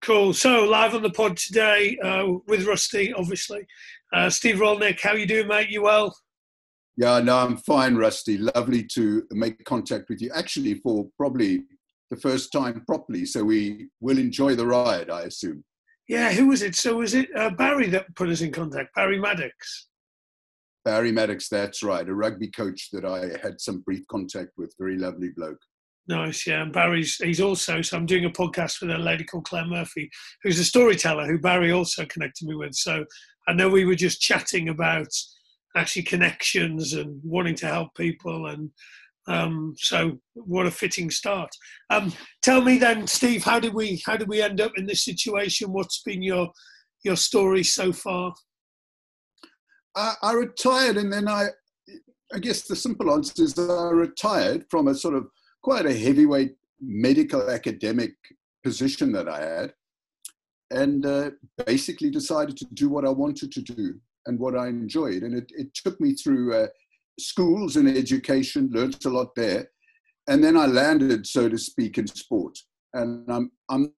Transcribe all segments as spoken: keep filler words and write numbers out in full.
Cool. So live on the pod today uh, with Rusty, obviously. Uh, Steve Rolnick, how you doing, mate? You well? Yeah, no, I'm fine, Rusty. Lovely to make contact with you. Actually, for probably the first time properly, so we will enjoy the ride, I assume. Yeah, who was it? So was it uh, Barry that put us in contact? Barry Maddox? Barry Maddox, that's right. A rugby coach that I had some brief contact with. Very lovely bloke. Nice, yeah. And Barry's, he's also, so I'm doing a podcast with a lady called Claire Murphy, who's a storyteller who Barry also connected me with. So I know we were just chatting about actually connections and wanting to help people. And um, so what a fitting start. Um, tell me then, Steve, how did we, how did we end up in this situation? What's been your, your story so far? I, I retired and then I, I guess the simple answer is that I retired from a sort of quite a heavyweight medical academic position that I had, and uh, basically decided to do what I wanted to do and what I enjoyed. And it, it took me through uh, schools and education, learned a lot there. And then I landed, so to speak, in sport. And I'm, I'm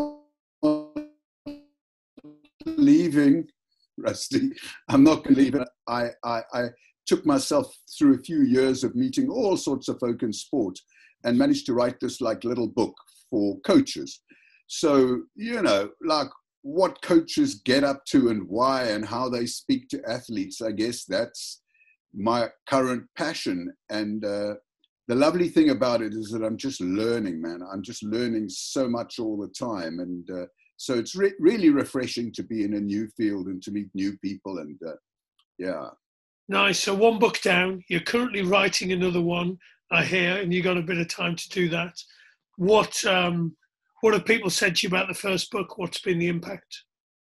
leaving, Rusty, I'm not going to leave it. I, I, I took myself through a few years of meeting all sorts of folk in sport and managed to write this like little book for coaches. So, you know, like what coaches get up to and why and how they speak to athletes, I guess that's my current passion. And uh, the lovely thing about it is that I'm just learning, man. I'm just learning so much all the time. And uh, so it's re- really refreshing to be in a new field and to meet new people. And uh, yeah. Nice. So one book down, you're currently writing another one, I hear, and you got a bit of time to do that. What um, what have people said to you about the first book? What's been the impact?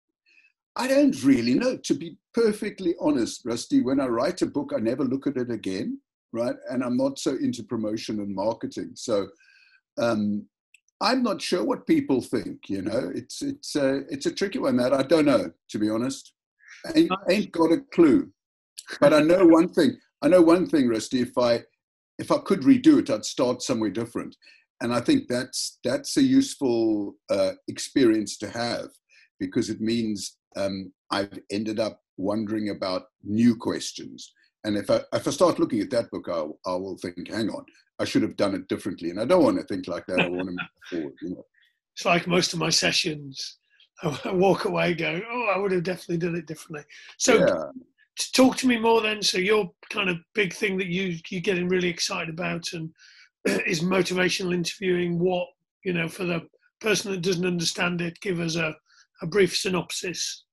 I don't really know. To be perfectly honest, Rusty, when I write a book, I never look at it again, right? And I'm not so into promotion and marketing. So um, I'm not sure what people think, you know. It's it's uh, it's a tricky one that I don't know, to be honest. I ain't, ain't got a clue. But I know one thing. I know one thing, Rusty. If I if I could redo it, I'd start somewhere different. And I think that's that's a useful uh, experience to have, because it means um, I've ended up wondering about new questions. And if I if I start looking at that book, I, I will think, hang on, I should have done it differently. And I don't want to think like that. I want to move forward. You know? It's like most of my sessions. I walk away going, oh, I would have definitely done it differently. So. Yeah. Talk to me more then. So your kind of big thing that you, you're getting really excited about and is motivational interviewing. What, you know, for the person that doesn't understand it, give us a, a brief synopsis.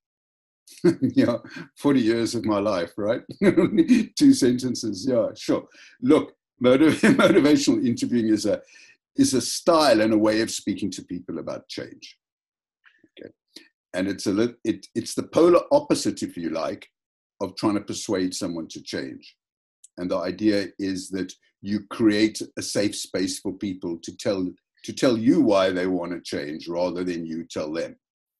Yeah, forty years of my life, right? Two sentences. Yeah, sure. Look, motiv- motivational interviewing is a, is a style and a way of speaking to people about change. Okay. And it's a it, it's the polar opposite, if you like, of trying to persuade someone to change. And the idea is that you create a safe space for people to tell to tell you why they want to change rather than you tell them.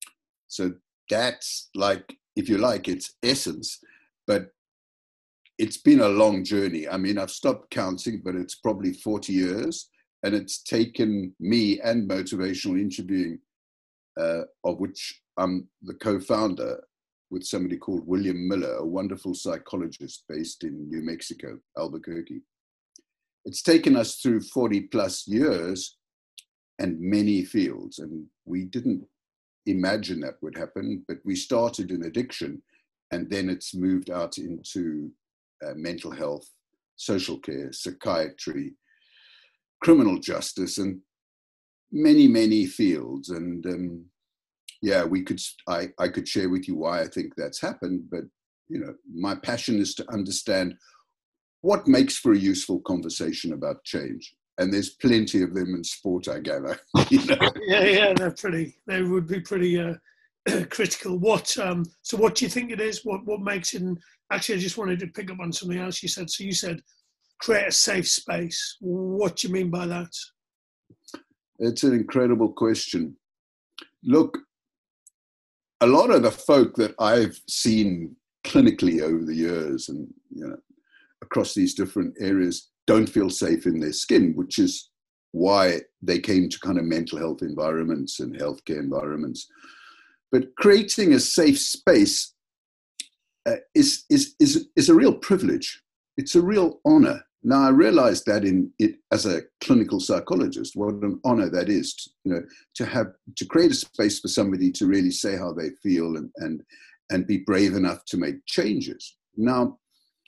So that's, like, if you like, its essence. But it's been a long journey. I mean, I've stopped counting, but it's probably forty years. And it's taken me and motivational interviewing, uh, of which I'm the co-founder, with somebody called William Miller, a wonderful psychologist based in New Mexico, Albuquerque. It's taken us through forty plus years and many fields. And we didn't imagine that would happen, but we started in addiction, and then it's moved out into uh, mental health, social care, psychiatry, criminal justice, and many, many fields. And um, yeah, we could. I, I could share with you why I think that's happened, but you know, my passion is to understand what makes for a useful conversation about change, and there's plenty of them in sport, I gather. You know? Yeah, yeah, they're pretty. They would be pretty uh, critical. What? Um, so, what do you think it is? What? What makes it? And actually, I just wanted to pick up on something else you said. So, you said create a safe space. What do you mean by that? It's an incredible question. Look, a lot of the folk that I've seen clinically over the years and, you know, across these different areas don't feel safe in their skin, which is why they came to kind of mental health environments and healthcare environments. But creating a safe space uh, is, is, is, is a real privilege. It's a real honor. Now, I realize that in it as a clinical psychologist, what an honor that is, to, you know, to have, to create a space for somebody to really say how they feel and, and, and be brave enough to make changes. Now,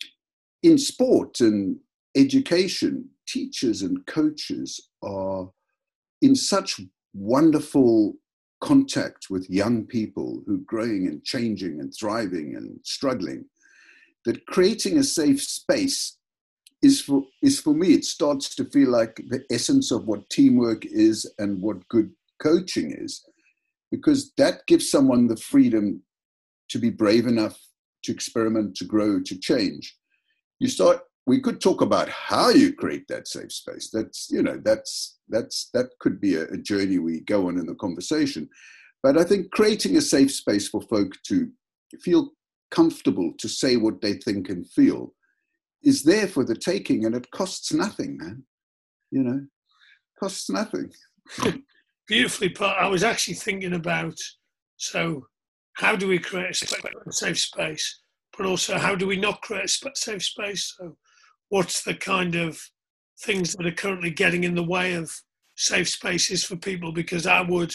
in sport and education, teachers and coaches are in such wonderful contact with young people who are growing and changing and thriving and struggling, that creating a safe space is for, is for me, it starts to feel like the essence of what teamwork is and what good coaching is, because that gives someone the freedom to be brave enough to experiment, to grow, to change. You start, we could talk about how you create that safe space. That's, you know, that's, that's, that could be a, a journey we go on in the conversation. But I think creating a safe space for folk to feel comfortable to say what they think and feel is there for the taking, and it costs nothing, man. You know, costs nothing. Beautifully put. I was actually thinking about, so how do we create a, sp- a safe space, but also how do we not create a sp- safe space? So what's the kind of things that are currently getting in the way of safe spaces for people? Because I would,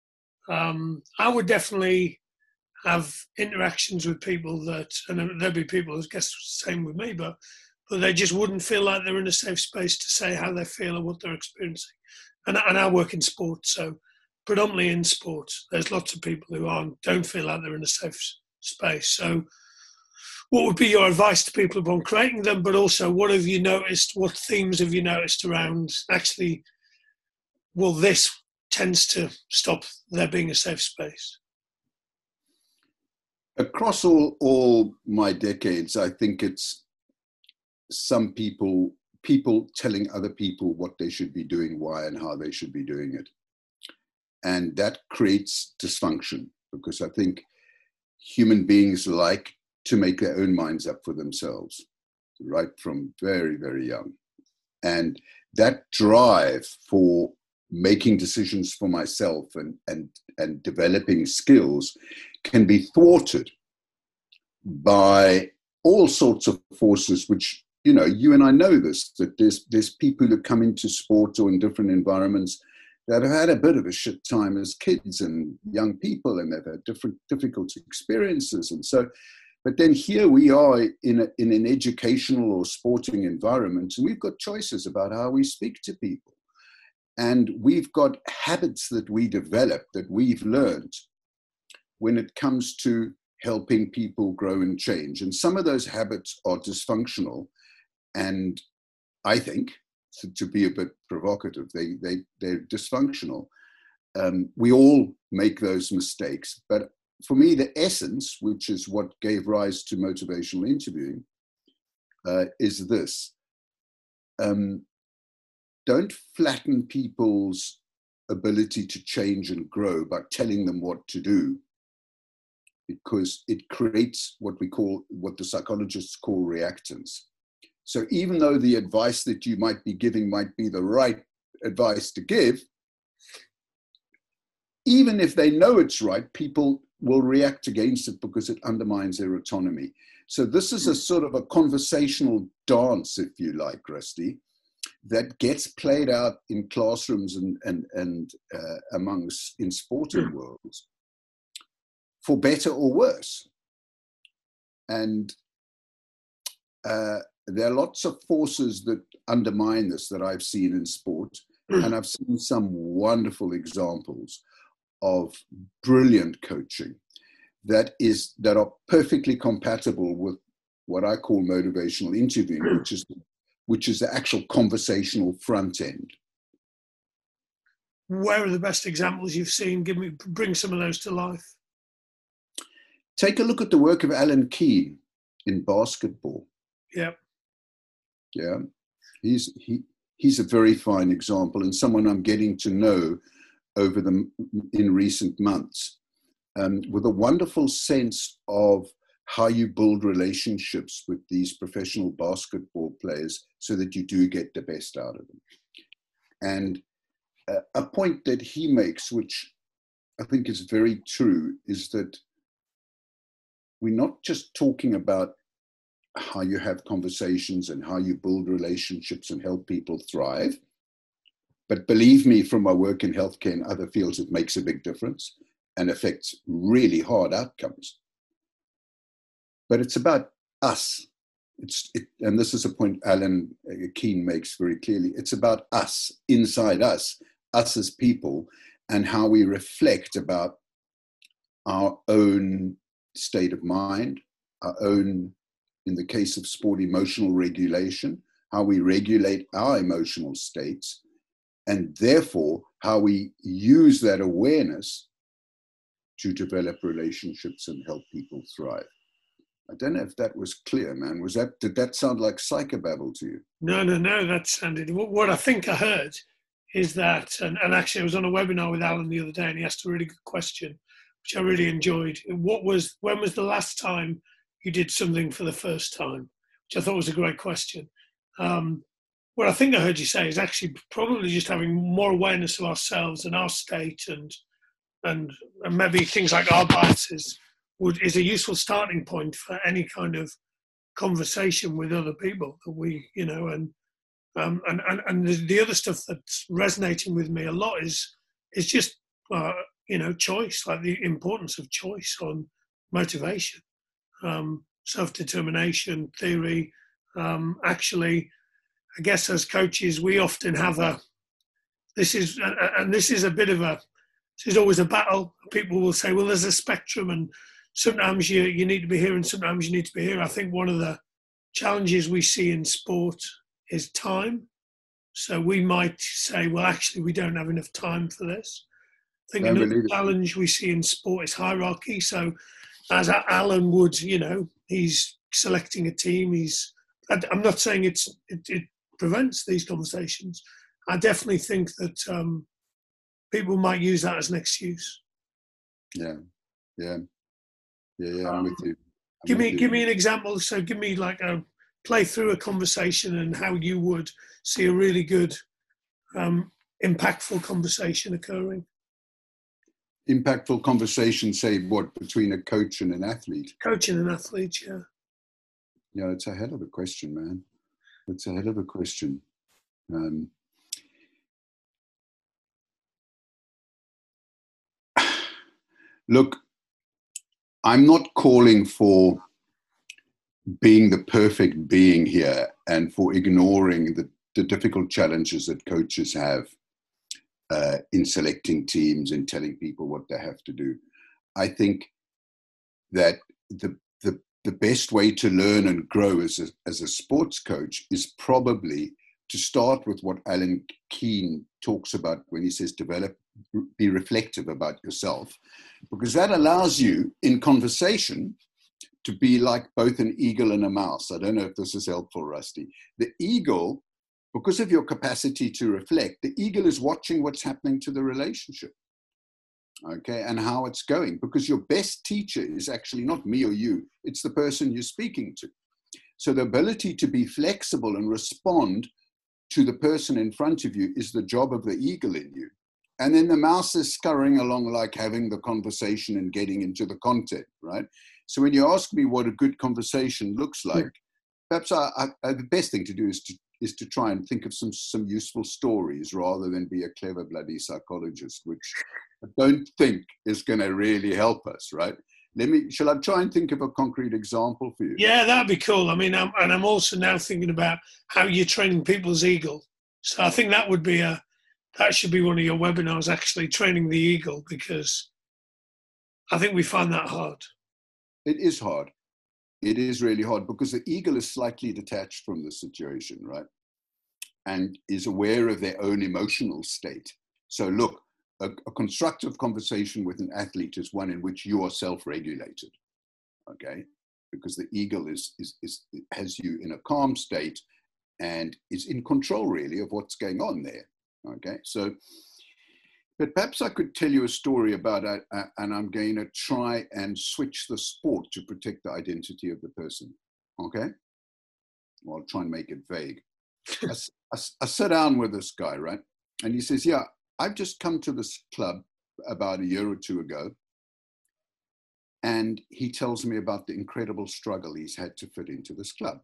um, I would definitely have interactions with people that, and there'll be people, I guess, the same with me, but but they just wouldn't feel like they're in a safe space to say how they feel or what they're experiencing. And, and I work in sport, so predominantly in sport, there's lots of people who aren't, don't feel like they're in a safe space. So what would be your advice to people upon creating them, but also what have you noticed, what themes have you noticed around actually, well, this tends to stop there being a safe space? Across all, all my decades, I think it's some people, people telling other people what they should be doing, why and how they should be doing it. And that creates dysfunction, because I think human beings like to make their own minds up for themselves, right from very, very young. And that drive for making decisions for myself and, and, and developing skills can be thwarted by all sorts of forces, which, you know, you and I know this, that there's, there's people who come into sport or in different environments that have had a bit of a shit time as kids and young people, and they've had different difficult experiences. And so, but then here we are in, a, in an educational or sporting environment, and we've got choices about how we speak to people. And we've got habits that we develop, that we've learned when it comes to helping people grow and change. And some of those habits are dysfunctional. And I think, to, to be a bit provocative, they, they, they're dysfunctional. Um, we all make those mistakes. But for me, the essence, which is what gave rise to motivational interviewing, uh, is this. Um, don't flatten people's ability to change and grow by telling them what to do, because it creates what we call, what the psychologists call reactance. So even though the advice that you might be giving might be the right advice to give, even if they know it's right, people will react against it because it undermines their autonomy. So this is a sort of a conversational dance, if you like, Rusty, that gets played out in classrooms and, and, and uh, amongst, in sporting worlds, for better or worse. And uh, there are lots of forces that undermine this that I've seen in sport, and I've seen some wonderful examples of brilliant coaching that is that are perfectly compatible with what I call motivational interviewing, which is which is the actual conversational front end. Where are the best examples you've seen? Give me, bring some of those to life. Take a look at the work of Alan Keane in basketball. Yeah. Yeah. He's, he, he's a very fine example, and someone I'm getting to know over the, in recent months, um, with a wonderful sense of how you build relationships with these professional basketball players so that you do get the best out of them. And uh, a point that he makes, which I think is very true, is that we're not just talking about how you have conversations and how you build relationships and help people thrive. But believe me, from my work in healthcare and other fields, it makes a big difference and affects really hard outcomes. But it's about us. It's it, and this is a point Alan Keane makes very clearly. It's about us, inside us, us as people, and how we reflect about our own state of mind, our own, in the case of sport, emotional regulation, how we regulate our emotional states, and therefore how we use that awareness to develop relationships and help people thrive. I don't know if that was clear, man. Was that, did that sound like psychobabble to you? No, no, no, that sounded, what I think I heard is that, and, and actually I was on a webinar with Alan the other day and he asked a really good question, which I really enjoyed. What was, when was the last time you did something for the first time? Which I thought was a great question. Um, what I think I heard you say is actually probably just having more awareness of ourselves and our state and and, and maybe things like our biases would, is a useful starting point for any kind of conversation with other people that we, you know, and um, and, and, and the, the other stuff that's resonating with me a lot is, is just, uh, you know, choice, like the importance of choice on motivation, um, self-determination, theory. Um, actually, I guess as coaches, we often have a, this is, and this is a bit of a, this is always a battle. People will say, well, there's a spectrum and sometimes you, you need to be here and sometimes you need to be here. I think one of the challenges we see in sport is time. So we might say, well, actually, we don't have enough time for this. I think another challenge we see in sport is hierarchy. So as Alan would, you know, he's selecting a team. He's, I'm not saying it's, it, it prevents these conversations. I definitely think that um, people might use that as an excuse. Yeah, yeah, yeah, yeah. I'm um, with you. I'm give with me, you. give me an example. So, give me like a play through a conversation and how you would see a really good, um, impactful conversation occurring. Impactful conversation, say what, between a coach and an athlete? Coach and an athlete, yeah. Yeah, it's a hell of a question, man. It's a hell of a question. Um, Look, I'm not calling for being the perfect being here and for ignoring the, the difficult challenges that coaches have uh, in selecting teams and telling people what they have to do. I think that the, the, the best way to learn and grow as a, as a sports coach is probably to start with what Alan Keane talks about when he says develop, be reflective about yourself, because that allows you in conversation to be like both an eagle and a mouse. I don't know if this is helpful, Rusty. The eagle, because of your capacity to reflect, the eagle is watching what's happening to the relationship, okay, and how it's going, because your best teacher is actually not me or you, it's the person you're speaking to. So the ability to be flexible and respond to the person in front of you is the job of the eagle in you. And then the mouse is scurrying along like having the conversation and getting into the content, right? So when you ask me what a good conversation looks like, perhaps I, I, the best thing to do is to, is to try and think of some, some useful stories rather than be a clever bloody psychologist, which I don't think is going to really help us, right? Let me, shall I try and think of a concrete example for you? Yeah, that'd be cool. I mean, I'm, and I'm also now thinking about how you're training people's eagle. So I think that would be a, that should be one of your webinars, actually, training the eagle, because I think we find that hard. It is hard. It is really hard because the eagle is slightly detached from the situation, right? And is aware of their own emotional state. So look, a, a constructive conversation with an athlete is one in which you are self-regulated, okay? Because the eagle is, is, is has you in a calm state and is in control really of what's going on there, okay? So, but perhaps I could tell you a story about it, uh, and I'm going to try and switch the sport to protect the identity of the person, okay? Well, I'll try and make it vague. I, I, I sat down with this guy, right? And he says, yeah, I've just come to this club about a year or two ago. And he tells me about the incredible struggle he's had to fit into this club.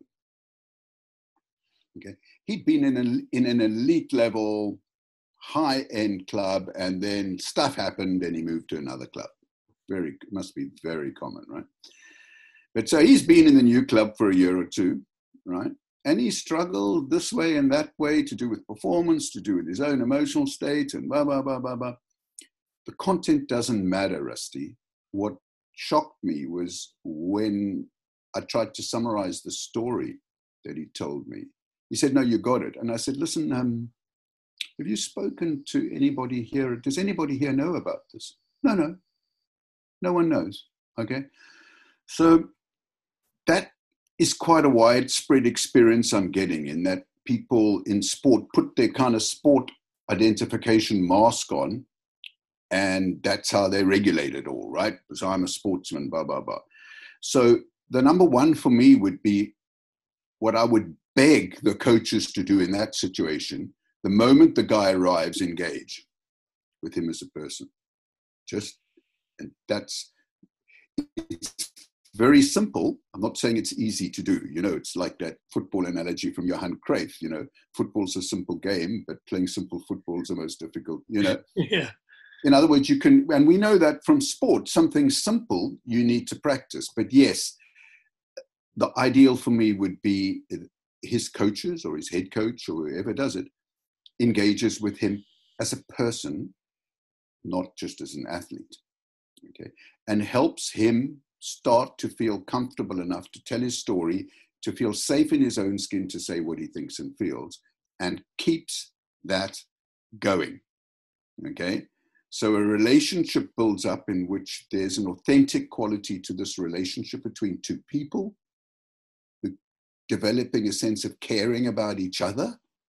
Okay, he'd been in, a, in an elite level, high-end club, and then stuff happened and he moved to another club. Very, must be very common, right? But so he's been in the new club for a year or two, right? And he struggled this way and that way to do with performance, to do with his own emotional state and blah, blah, blah, blah, blah. The content doesn't matter, Rusty. What shocked me was when I tried to summarize the story that he told me. He said, no, you got it. And I said, listen, um, have you spoken to anybody here? Does anybody here know about this? No, no. No one knows. Okay. So that is quite a widespread experience I'm getting, in that people in sport put their kind of sport identification mask on, and that's how they regulate it all, right? Because I'm a sportsman, blah, blah, blah. So the number one for me would be what I would beg the coaches to do in that situation. The moment the guy arrives, engage with him as a person. Just, and that's, it's very simple. I'm not saying it's easy to do. You know, it's like that football analogy from Johan Cruyff. You know, football's a simple game, but playing simple football is the most difficult, you know. Yeah. In other words, you can, and we know that from sport, something simple you need to practice. But yes, the ideal for me would be his coaches or his head coach or whoever does it engages with him as a person, not just as an athlete, okay, and helps him start to feel comfortable enough to tell his story, to feel safe in his own skin to say what he thinks and feels, and keeps that going, okay? So a relationship builds up in which there's an authentic quality to this relationship between two people, developing a sense of caring about each other.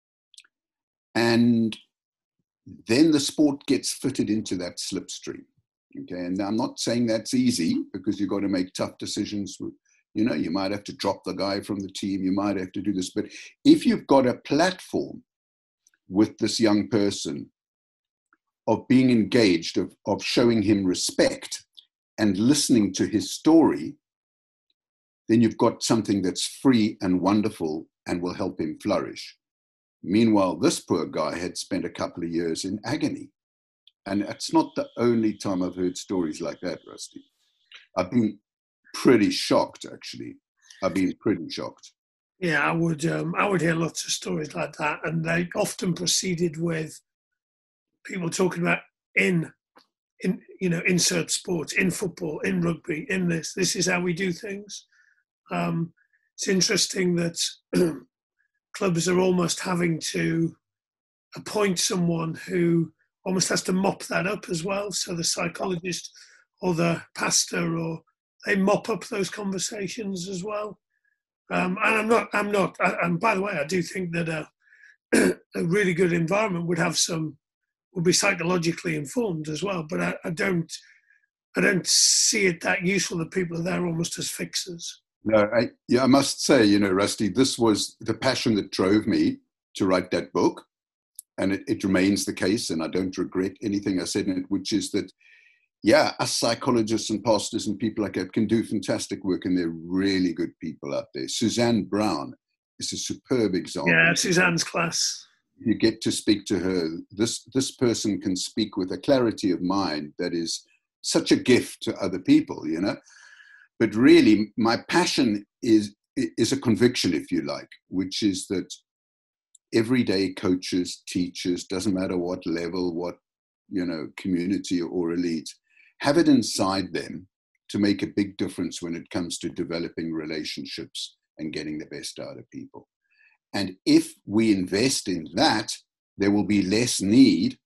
And then the sport gets fitted into that slipstream. Okay, and I'm not saying that's easy, because you've got to make tough decisions. You know, you might have to drop the guy from the team. You might have to do this. But if you've got a platform with this young person of being engaged, of, of showing him respect and listening to his story, then you've got something that's free and wonderful and will help him flourish. Meanwhile, this poor guy had spent a couple of years in agony. And it's not the only time I've heard stories like that, Rusty. I've been pretty shocked, actually. I've been pretty shocked. Yeah, I would um, I would hear lots of stories like that. And they often proceeded with people talking about in, in you know, insert sports, in football, in rugby, in this. This is how we do things. Um, it's interesting that clubs are almost having to appoint someone who almost has to mop that up as well. So the psychologist or the pastor, or they mop up those conversations as well. Um, and I'm not, I'm not, I, and by the way, I do think that a, a really good environment would have some, would be psychologically informed as well. But I, I don't, I don't see it that useful that people are there almost as fixers. No, I, yeah, I must say, you know, Rusty, this was the passion that drove me to write that book. And it, it remains the case, and I don't regret anything I said in it, which is that, yeah, us psychologists and pastors and people like that can do fantastic work, and they're really good people out there. Suzanne Brown is a superb example. Yeah, Suzanne's class. You get to speak to her. This, this person can speak with a clarity of mind that is such a gift to other people, you know. But really, my passion is, is a conviction, if you like, which is that everyday coaches, teachers, doesn't matter what level, what, you know, community or elite, have it inside them to make a big difference when it comes to developing relationships and getting the best out of people. And if we invest in that, there will be less need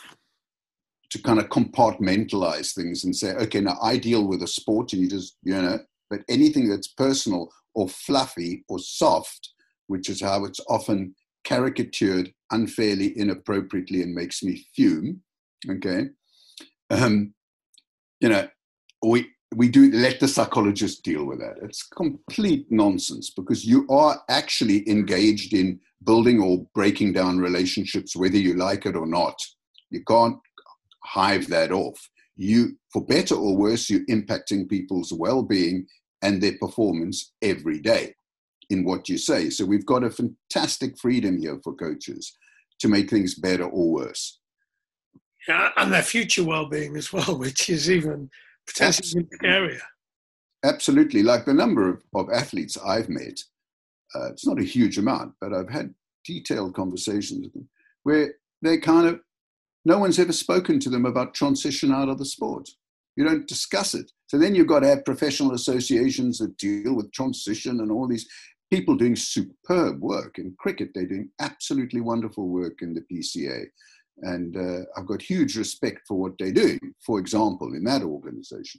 to kind of compartmentalize things and say, okay, now I deal with a sport and you just, you know, but anything that's personal or fluffy or soft, which is how it's often caricatured unfairly, inappropriately, and makes me fume. Okay. Um, you know, we, we do let the psychologist deal with that. It's complete nonsense, because you are actually engaged in building or breaking down relationships, whether you like it or not. You can't hive that off. You, for better or worse, you're impacting people's well-being and their performance every day in what you say. So we've got a fantastic freedom here for coaches to make things better or worse. Yeah, and their future well-being as well, which is even potentially scarier. Absolutely. Like the number of, of athletes I've met, uh, it's not a huge amount, but I've had detailed conversations with them where they kind of, no one's ever spoken to them about transition out of the sport. You don't discuss it. So then you've got to have professional associations that deal with transition, and all these people doing superb work in cricket. They're doing absolutely wonderful work in the P C A. And uh, I've got huge respect for what they're doing, for example, in that organization.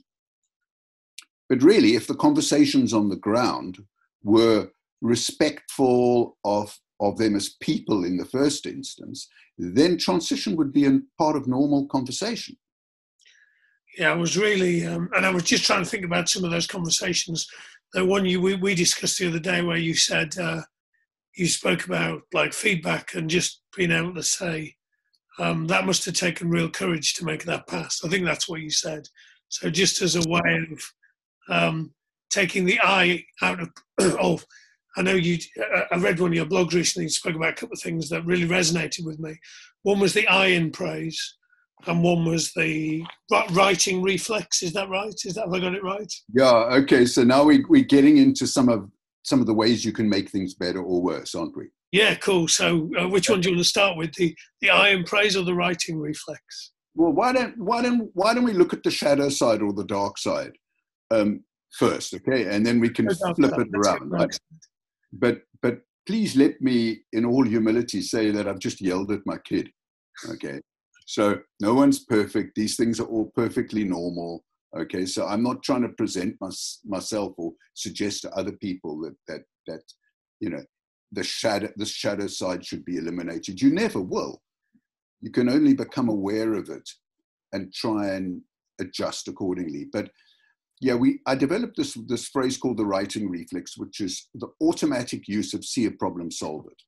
But really, if the conversations on the ground were respectful of, of them as people in the first instance, then transition would be a part of normal conversation. Yeah, I was really, um, and I was just trying to think about some of those conversations. The one you we, we discussed the other day where you said, uh, you spoke about like feedback and just being able to say, Um, that must have taken real courage to make that pass. I think that's what you said. So just as a way of um, taking the I out of, of, I know you, I read one of your blogs recently, you spoke about a couple of things that really resonated with me. One was the I in praise, and one was the writing reflex. Is that right? Is that, have I got it right? Yeah, okay. So now we, we're getting into some of some of the ways you can make things better or worse, aren't we? Yeah, cool. So uh, which one do you want to start with, the the I in praise or the writing reflex? Well, why don't why don't why don't we look at the shadow side or the dark side um, first, okay, and then we can No, flip no, it around, right? But but please let me, in all humility, say that I've just yelled at my kid, okay? So no one's perfect. These things are all perfectly normal, okay? So I'm not trying to present my, myself or suggest to other people that that that you know. the shadow, the shadow side should be eliminated. You never will. You can only become aware of it and try and adjust accordingly. But yeah, we I developed this, this phrase called the writing reflex, which is the automatic use of see a problem, solve it.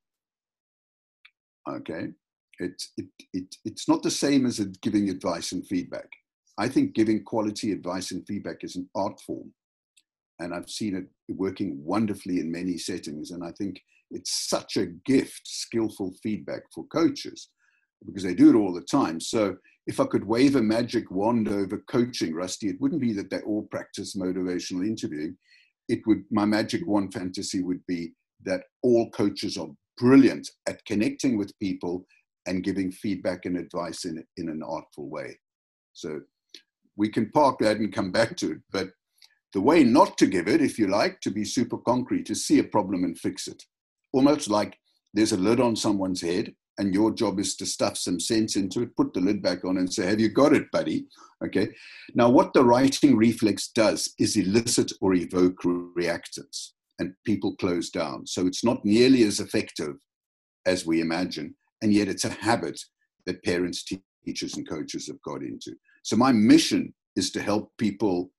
Okay. It, it, it, it's not the same as giving advice and feedback. I think giving quality advice and feedback is an art form. And I've seen it working wonderfully in many settings. And I think it's such a gift, skillful feedback for coaches, because they do it all the time. So if I could wave a magic wand over coaching, Rusty, it wouldn't be that they all practice motivational interviewing. It would, my magic wand fantasy would be that all coaches are brilliant at connecting with people and giving feedback and advice in, in an artful way. So we can park that and come back to it. But the way not to give it, if you like, to be super concrete, is see a problem and fix it. Almost like there's a lid on someone's head and your job is to stuff some sense into it, put the lid back on and say, have you got it, buddy? Okay. Now, what the writing reflex does is elicit or evoke reactance, and people close down. So it's not nearly as effective as we imagine, and yet it's a habit that parents, teachers, and coaches have got into. So my mission is to help people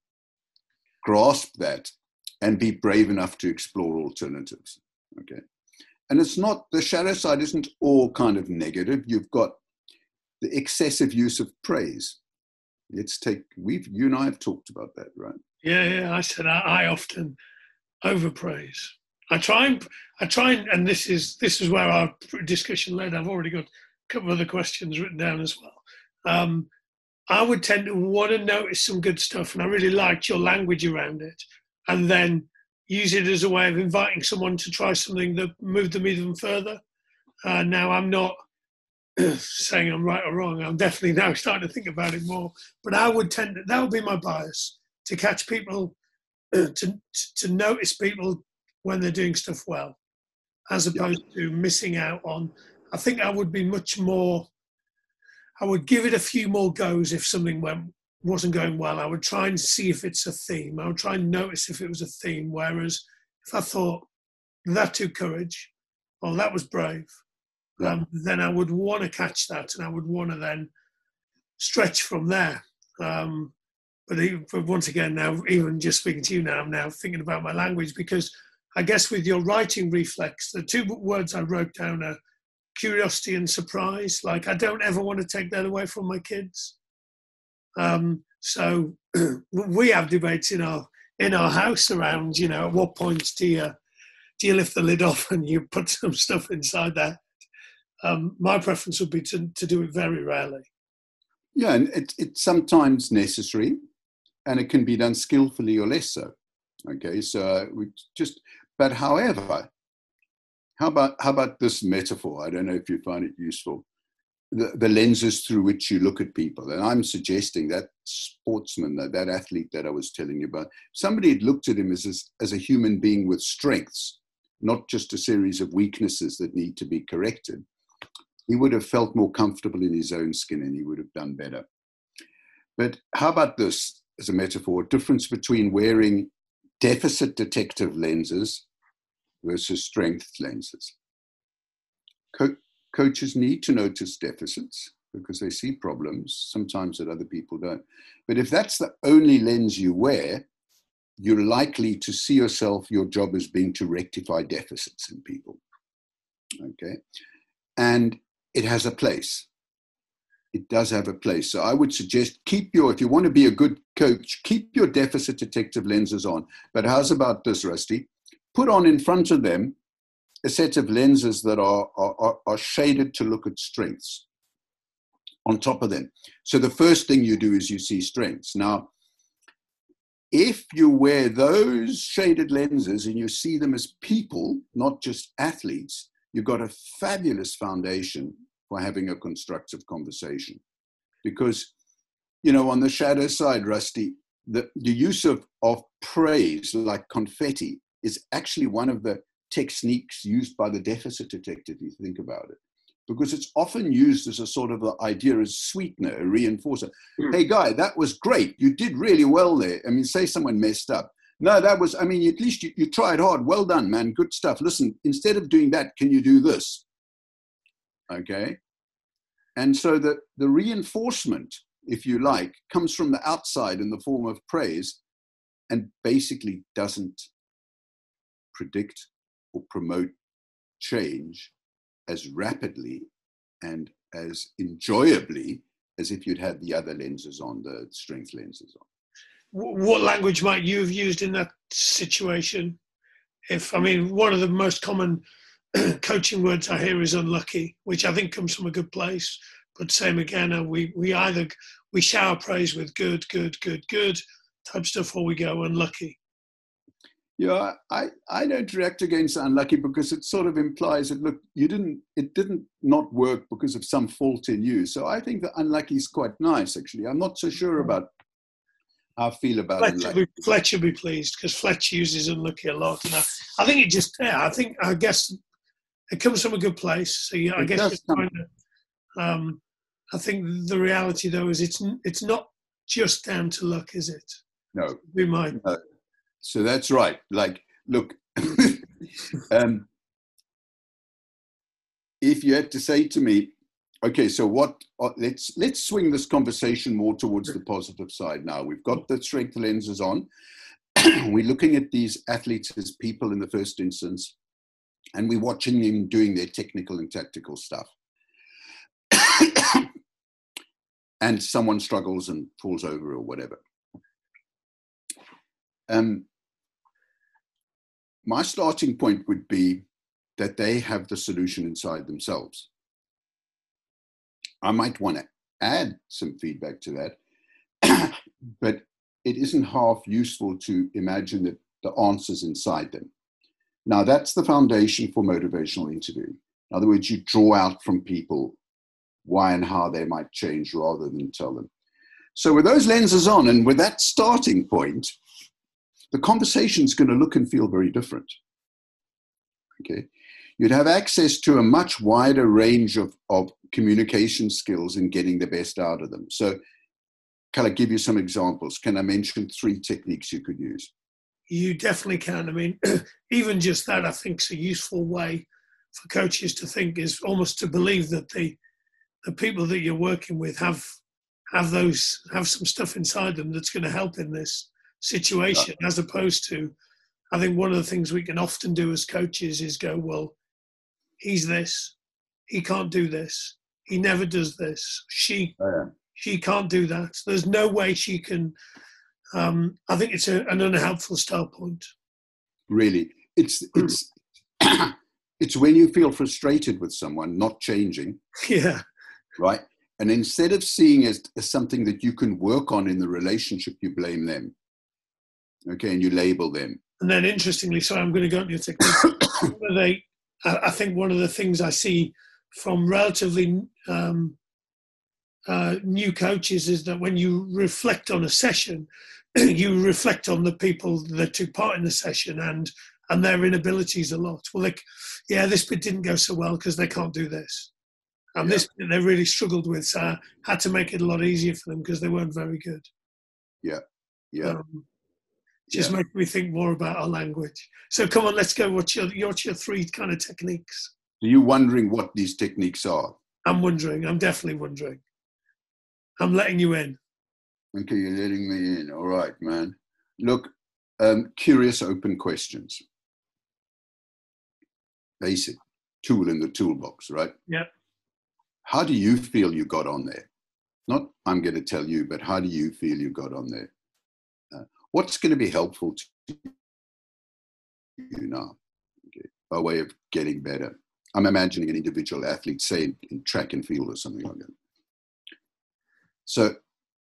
grasp that and be brave enough to explore alternatives. Okay. And it's not, the shadow side isn't all kind of negative. You've got the excessive use of praise. Let's take, we've, you and I have talked about that, right? Yeah, yeah. I said I, I often overpraise. I try and, I try and, and this is, this is where our discussion led. I've already got a couple of other questions written down as well. Um, I would tend to want to notice some good stuff, and I really liked your language around it, and then use it as a way of inviting someone to try something that moved them even further. Uh, now, I'm not saying I'm right or wrong. I'm definitely now starting to think about it more. But I would tend to, that would be my bias, to catch people, to to notice people when they're doing stuff well, as opposed yeah. to missing out on. I think I would be much more, I would give it a few more goes if something went wasn't going well. I would try and see if it's a theme. I would try and notice if it was a theme. Whereas if I thought that took courage, well, that was brave, yeah. um, then I would want to catch that, and I would want to then stretch from there. Um, but, even, but once again, now, even just speaking to you now, I'm now thinking about my language, because I guess with your writing reflex, the two words I wrote down are curiosity and surprise. Like, I don't ever want to take that away from my kids. Um, so we have debates in our in our house around, you know, at what point do you do you lift the lid off and you put some stuff inside that? Um, my preference would be to, to do it very rarely. Yeah, and it, it's sometimes necessary, and it can be done skillfully or less so. Okay, so we just, but however, how about how about this metaphor? I don't know if you find it useful. The, the lenses through which you look at people. And I'm suggesting that sportsman, that, that athlete that I was telling you about, somebody had looked at him as, as, as a human being with strengths, not just a series of weaknesses that need to be corrected. He would have felt more comfortable in his own skin and he would have done better. But how about this as a metaphor? Difference between wearing deficit detective lenses versus strength lenses. Co- coaches need to notice deficits because they see problems sometimes that other people don't. But if that's the only lens you wear, you're likely to see yourself, your job as being to rectify deficits in people. Okay. And it has a place. It does have a place. So I would suggest keep your, if you want to be a good coach, keep your deficit detective lenses on. But how's about this, Rusty? Put on in front of them a set of lenses that are, are, are shaded to look at strengths on top of them. So the first thing you do is you see strengths. Now, if you wear those shaded lenses and you see them as people, not just athletes, you've got a fabulous foundation for having a constructive conversation. Because, you know, on the shadow side, Rusty, the, the use of, of praise like confetti is actually one of the techniques used by the deficit detective, if you think about it. Because it's often used as a sort of an idea as sweetener, a reinforcer. Mm. Hey, guy, that was great. You did really well there. I mean, say someone messed up. No, that was, I mean, at least you, you tried hard. Well done, man. Good stuff. Listen, instead of doing that, can you do this? Okay. And so the, the reinforcement, if you like, comes from the outside in the form of praise and basically doesn't predict or promote change as rapidly and as enjoyably as if you'd had the other lenses on, the strength lenses on. What language might you have used in that situation? If, I mean, one of the most common coaching words I hear is unlucky, which I think comes from a good place. But same again, uh, we, we either, we shower praise with good, good, good, good type stuff, or we go unlucky. Yeah, I, I don't react against unlucky because it sort of implies that, look, you didn't, it didn't not work because of some fault in you. So I think that unlucky is quite nice, actually. I'm not so sure about how I feel about Fletcher unlucky. Be, Fletcher be pleased because Fletcher uses unlucky a lot. And I, I think it just, yeah, I think, I guess it comes from a good place. So yeah, I It guess does you're come- trying to, um, I think the reality though is it's it's not just down to luck, is it? No. We might. No. So that's right. Like, look, um, if you had to say to me, okay, so what, uh, let's, let's swing this conversation more towards the positive side now. We've got the strength lenses on. We're looking at these athletes as people in the first instance, and we're watching them doing their technical and tactical stuff. And someone struggles and falls over or whatever. Um, my starting point would be that they have the solution inside themselves. I might want to add some feedback to that, but it isn't half useful to imagine that the answer's inside them. Now, that's the foundation for motivational interviewing. In other words, you draw out from people why and how they might change rather than tell them. So with those lenses on and with that starting point, the conversation's going to look and feel very different. Okay, you'd have access to a much wider range of, of communication skills in getting the best out of them. So can I give you some examples? Can I mention three techniques you could use? You definitely can. I mean, even just that, I think, is a useful way for coaches to think, is almost to believe that the the people that you're working with have have those have some stuff inside them that's going to help in this situation, yeah. As opposed to, I think one of the things we can often do as coaches is go, well, he's this, he can't do this, he never does this, she oh, yeah. she can't do that. There's no way she can. Um, I think it's a, an unhelpful start point. Really, it's it's it's when you feel frustrated with someone not changing. Yeah. Right. And instead of seeing it as something that you can work on in the relationship, you blame them. Okay, and you label them. And then, interestingly, sorry, I'm going to go into your technique. they, I think one of the things I see from relatively um, uh, new coaches is that when you reflect on a session, you reflect on the people that took part in the session and and their inabilities a lot. Well, like, yeah, this bit didn't go so well because they can't do this. And yeah. This bit they really struggled with, so I had to make it a lot easier for them because they weren't very good. Yeah, yeah. Um, just yeah. make me think more about our language. So come on, let's go. What's your, what's your three kind of techniques? Are you wondering what these techniques are? I'm wondering. I'm definitely wondering. I'm letting you in. Okay, you're letting me in. All right, man. Look, um, curious open questions. Basic tool in the toolbox, right? Yeah. How do you feel you got on there? Not I'm going to tell you, but how do you feel you got on there? Uh, what's going to be helpful to you now, okay, by way of getting better? I'm imagining an individual athlete, say in, in track and field or something like that. So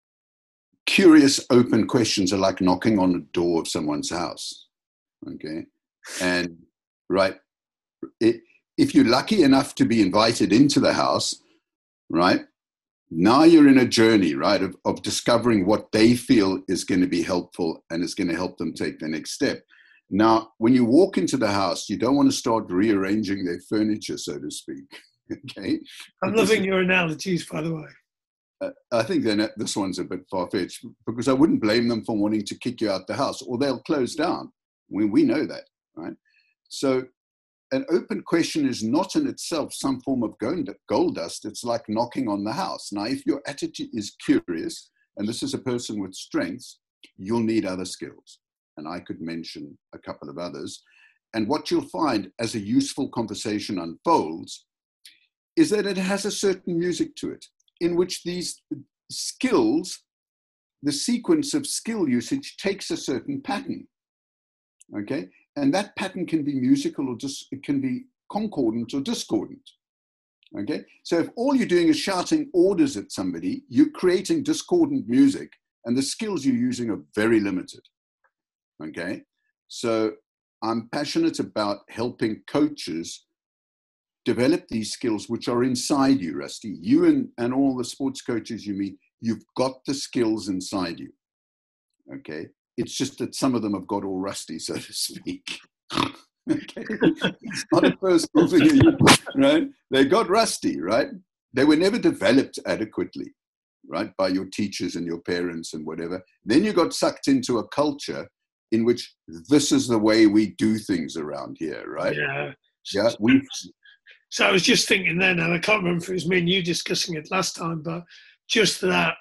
curious open questions are like knocking on the door of someone's house, okay? And, right, it, if you're lucky enough to be invited into the house, right, now you're in a journey, right, of, of discovering what they feel is going to be helpful and is going to help them take the next step. Now, when you walk into the house, you don't want to start rearranging their furniture, so to speak, okay? I'm loving your analogies, by the way. Uh, I think then this one's a bit far-fetched because I wouldn't blame them for wanting to kick you out the house, or they'll close down. We, we know that, right? So an open question is not in itself some form of gold dust. It's like knocking on the house. Now, if your attitude is curious, and this is a person with strengths, you'll need other skills. And I could mention a couple of others. And what you'll find as a useful conversation unfolds is that it has a certain music to it, in which these skills, the sequence of skill usage takes a certain pattern, okay? And that pattern can be musical or just, it can be concordant or discordant, okay? So if all you're doing is shouting orders at somebody, you're creating discordant music and the skills you're using are very limited, okay? So I'm passionate about helping coaches develop these skills which are inside you, Rusty. You and, and all the sports coaches you meet, you've got the skills inside you, okay? It's just that some of them have got all rusty, so to speak. Okay? It's not a personal thing, right? They got rusty, right? They were never developed adequately, right, by your teachers and your parents and whatever. Then you got sucked into a culture in which this is the way we do things around here, right? Yeah. Yeah. We. So I was just thinking then, and I can't remember if it was me and you discussing it last time, but just that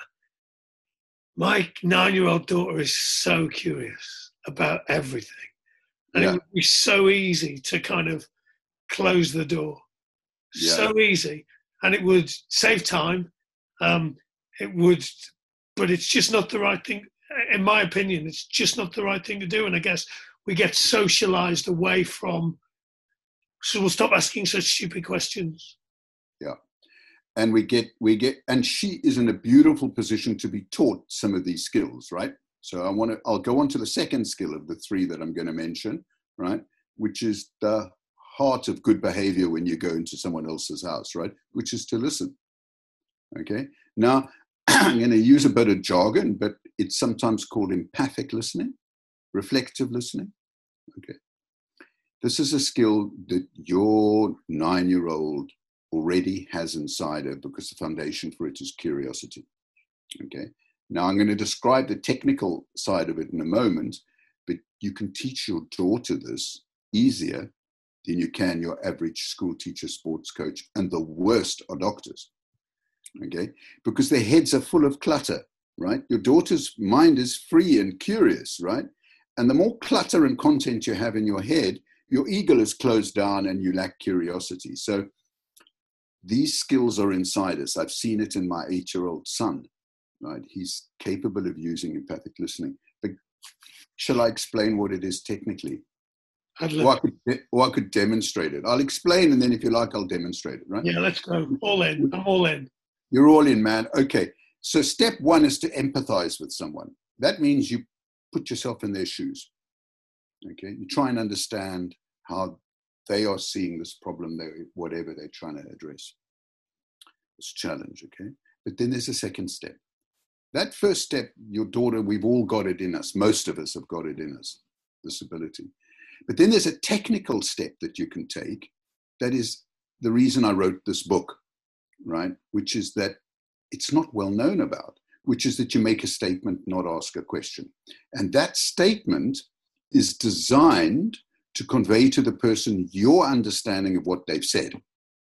my nine-year-old daughter is so curious about everything. And yeah. It would be so easy to kind of close the door. Yeah. So easy. And it would save time. Um, it would, but it's just not the right thing. In my opinion, it's just not the right thing to do. And I guess we get socialized away from, so we'll stop asking such stupid questions. Yeah. And we get, we get, and she is in a beautiful position to be taught some of these skills, right? So I want to, I'll go on to the second skill of the three that I'm going to mention, right? Which is the heart of good behavior when you go into someone else's house, right? Which is to listen. Okay. Now, I'm going to use a bit of jargon, but it's sometimes called empathic listening, reflective listening. Okay. This is a skill that your nine-year-old already has inside her because the foundation for it is curiosity. Okay. Now I'm going to describe the technical side of it in a moment, but you can teach your daughter this easier than you can your average school teacher, sports coach, and the worst are doctors. okay? Because their heads are full of clutter, right? Your daughter's mind is free and curious, right? And the more clutter and content you have in your head, your ego is closed down and you lack curiosity. So these skills are inside us. I've seen it in my eight-year-old son, right? He's capable of using empathic listening. But shall I explain what it is technically? Or I, could, or I could demonstrate it. I'll explain, and then if you like, I'll demonstrate it, right? Yeah, let's go. All in. I'm all in. You're all in, man. Okay. So step one is to empathize with someone. That means you put yourself in their shoes. Okay. You try and understand how they are seeing this problem, they, whatever they're trying to address. This challenge, okay? But then there's a second step. That first step, your daughter, we've all got it in us. Most of us have got it in us, this ability. But then there's a technical step that you can take. That is the reason I wrote this book, right? Which is that it's not well known about, which is that you make a statement, not ask a question. And that statement is designed to convey to the person your understanding of what they've said.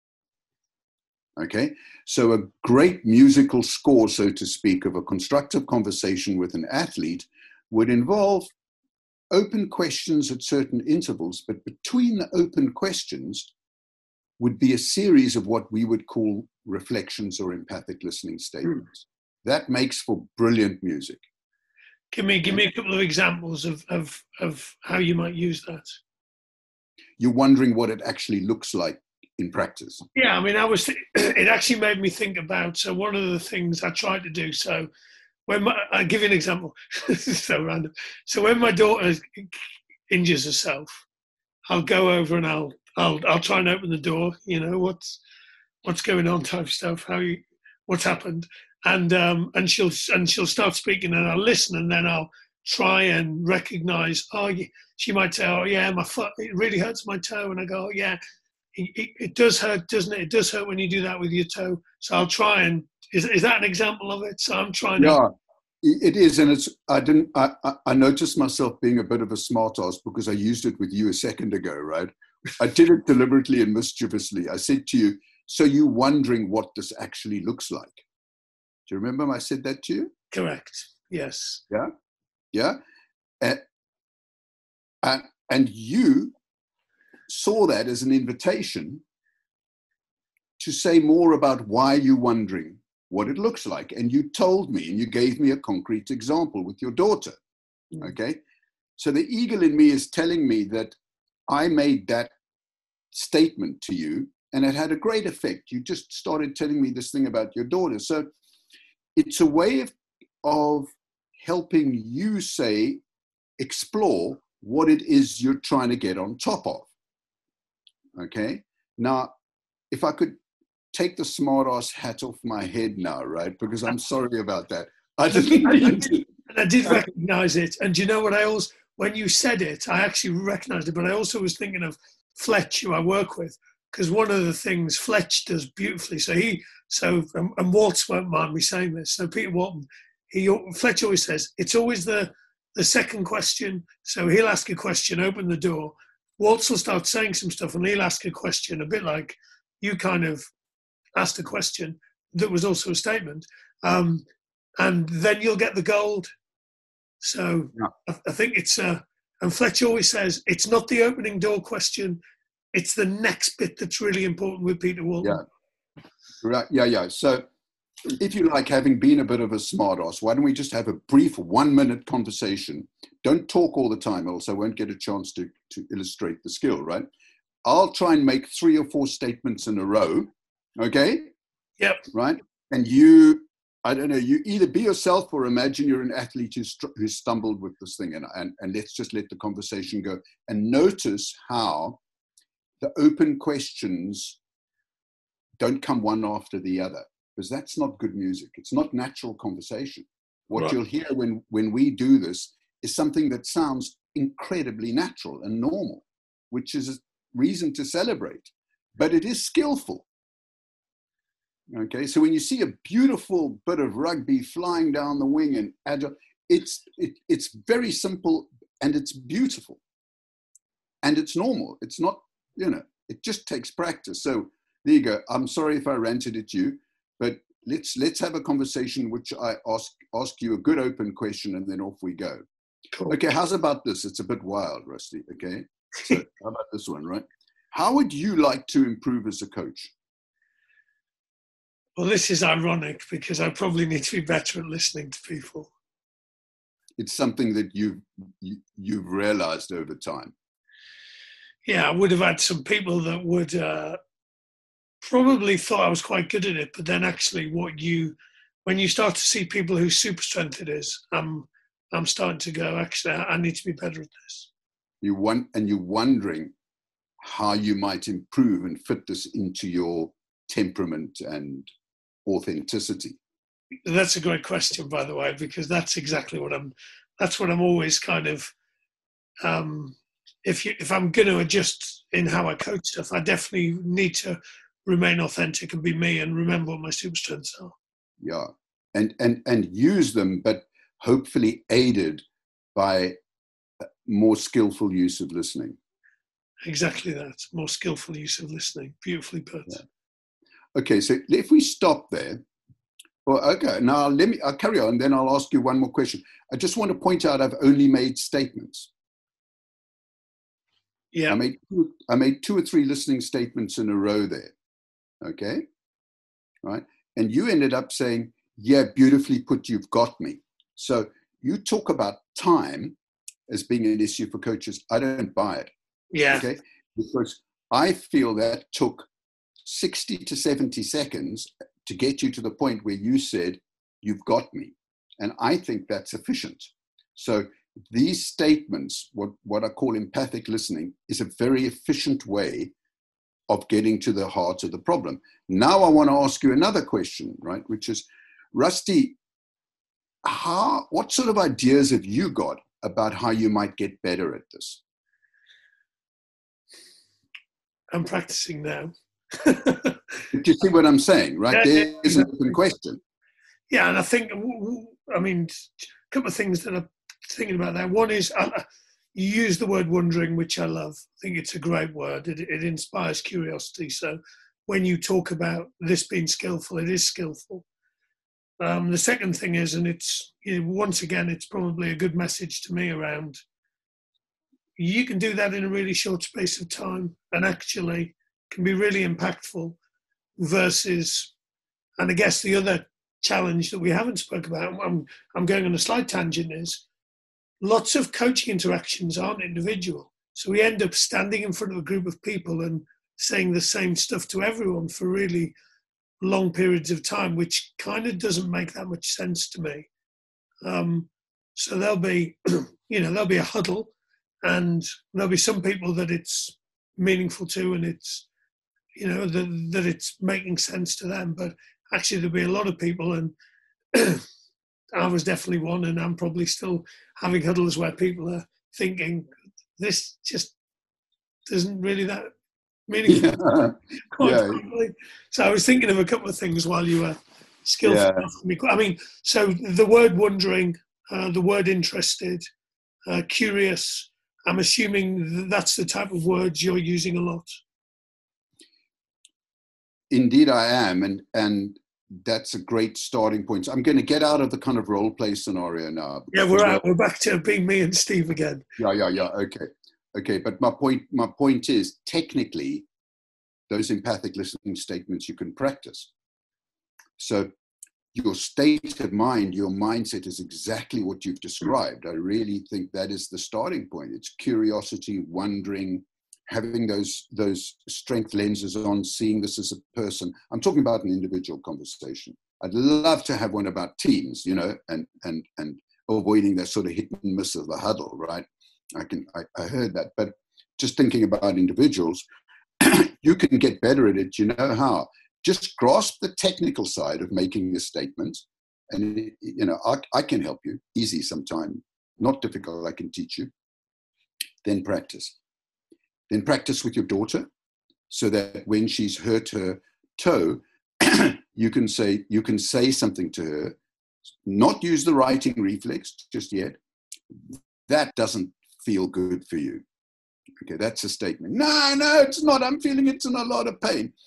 Okay? So a great musical score, so to speak, of a constructive conversation with an athlete would involve open questions at certain intervals, but between the open questions would be a series of what we would call reflections or empathic listening statements. Mm. That makes for brilliant music. Give me, give me a couple of examples of, of, of how you might use that. You're wondering what it actually looks like in practice. Yeah, I mean, I was. Th- it actually made me think about. So one of the things I tried to do. So when my, I'll give you an example. This is so random. So when my daughter injures herself, I'll go over and I'll I'll I'll try and open the door. You know what's what's going on type stuff. How you what's happened, and um and she'll and she'll start speaking, and I'll listen, and then I'll try and recognize. Oh, she might say, "Oh yeah, my foot. It really hurts my toe," and I go, oh, "Yeah." It, it does hurt, doesn't it? It does hurt when you do that with your toe. So I'll try and is is that an example of it? So I'm trying yeah, to. It is, and it's. I didn't. I, I I noticed myself being a bit of a smart ass because I used it with you a second ago, right? I did it deliberately and mischievously. I said to you, "So you're wondering what this actually looks like?" Do you remember I said that to you? Correct. Yes. Yeah. Yeah. And and, and you saw that as an invitation to say more about why you're wondering what it looks like. And you told me, and you gave me a concrete example with your daughter. Mm. Okay. So the eagle in me is telling me that I made that statement to you and it had a great effect. You just started telling me this thing about your daughter. So it's a way of, of helping you say, explore what it is you're trying to get on top of. Okay. Now, if I could take the smart ass hat off my head now, right? Because I'm sorry about that. I didn't mean to. And I did recognize it. And do you know what I also, when you said it, I actually recognized it, but I also was thinking of Fletch, who I work with, because one of the things Fletch does beautifully. So he, so, and, and Waltz won't mind me saying this. So Peter Walton, he, Fletch always says, it's always the, the second question. So he'll ask a question, open the door. Waltz will start saying some stuff and he'll ask a question, a bit like you kind of asked a question that was also a statement. Um, and then you'll get the gold. So yeah. I, I think it's, uh, and Fletch always says, it's not the opening door question, it's the next bit that's really important with Peter Walton. Yeah, right. Yeah, yeah. So if you like, having been a bit of a smart ass, why don't we just have a brief one minute conversation? Don't talk all the time, else I won't get a chance to, to illustrate the skill, right? I'll try and make three or four statements in a row, okay? Yep. Right? And you, I don't know, you either be yourself or imagine you're an athlete who's, who's stumbled with this thing, and, and, and let's just let the conversation go. And notice how the open questions don't come one after the other, because that's not good music. It's not natural conversation. What right. you'll hear when, when we do this is something that sounds incredibly natural and normal, which is a reason to celebrate, but it is skillful. Okay, so when you see a beautiful bit of rugby flying down the wing and agile, it's it, it's very simple and it's beautiful and it's normal. It's not, you know, it just takes practice. So there you go. I'm sorry if I ranted at you, but let's let's have a conversation which I ask ask you a good open question and then off we go. Cool. Okay, how's about this? It's a bit wild, Rusty. Okay, so how about this one, right? How would you like to improve as a coach? Well, this is ironic because I probably need to be better at listening to people. It's something that you've you, you've realized over time. Yeah, I would have had some people that would uh, probably thought I was quite good at it, but then actually, what you when you start to see people whose super strength it is, I'm I'm starting to go. Actually, I need to be better at this. You want, and you're wondering how you might improve and fit this into your temperament and authenticity. That's a great question, by the way, because that's exactly what I'm. That's what I'm always kind of. Um, if you, if I'm going to adjust in how I coach stuff, I definitely need to remain authentic and be me, and remember what my super strengths are. Yeah, and and and use them, but hopefully aided by more skillful use of listening. Exactly that. More skillful use of listening. Beautifully put. Yeah. Okay, so if we stop there. Well, okay, now let me, I'll carry on, then I'll ask you one more question. I just want to point out I've only made statements. Yeah. I made, two, I made two or three listening statements in a row there, okay? Right? And you ended up saying, yeah, beautifully put, you've got me. So you talk about time as being an issue for coaches. I don't buy it. Yeah. Okay? Because I feel that took sixty to seventy seconds to get you to the point where you said, you've got me. And I think that's sufficient. So these statements, what, what I call empathic listening, is a very efficient way of getting to the heart of the problem. Now I want to ask you another question, right? Which is, Rusty, how, what sort of ideas have you got about how you might get better at this? I'm practicing now. Do you see what I'm saying, right? Yeah, There's yeah, exactly. an open question. Yeah, and I think, I mean, a couple of things that I'm thinking about there. One is, uh, you use the word wondering, which I love. I think it's a great word. It, it inspires curiosity. So when you talk about this being skillful, it is skillful. Um, the second thing is, and it's, you know, once again, it's probably a good message to me around, you can do that in a really short space of time and actually can be really impactful versus, and I guess the other challenge that we haven't spoke about, I'm, I'm going on a slight tangent, is lots of coaching interactions aren't individual. So we end up standing in front of a group of people and saying the same stuff to everyone for really long periods of time, which kind of doesn't make that much sense to me. Um, so there'll be, you know, there'll be a huddle and there'll be some people that it's meaningful to and it's, you know, that, that it's making sense to them. But actually there'll be a lot of people, and I was definitely one, and I'm probably still having huddles where people are thinking, this just isn't really that meaningful. Yeah. Quite Yeah. frankly. So I was thinking of a couple of things while you were skillful Yeah. enough for me. I mean, so the word wondering, uh, the word interested, uh, curious, I'm assuming that's the type of words you're using a lot. Indeed, I am, and and that's a great starting point. So I'm going to get out of the kind of role play scenario now. Yeah, we're out. We're back to being me and Steve again. Yeah, yeah, yeah. Okay, okay. But my point, my point is, technically, those empathic listening statements you can practice. So your state of mind, your mindset is exactly what you've described. I really think that is the starting point. It's curiosity, wondering, having those those strength lenses on, seeing this as a person. I'm talking about an individual conversation. I'd love to have one about teams, you know, and and and avoiding that sort of hit and miss of the huddle, right? I can I, I heard that, but just thinking about individuals, you can get better at it. You know how? Just grasp the technical side of making a statement, and you know I, I can help you. Easy sometimes, not difficult. I can teach you. Then practice. Then practice with your daughter, so that when she's hurt her toe, you can say you can say something to her. Not use the writing reflex just yet. That doesn't feel good for you. Okay, that's a statement. No, no, it's not. I'm feeling it's in a lot of pain.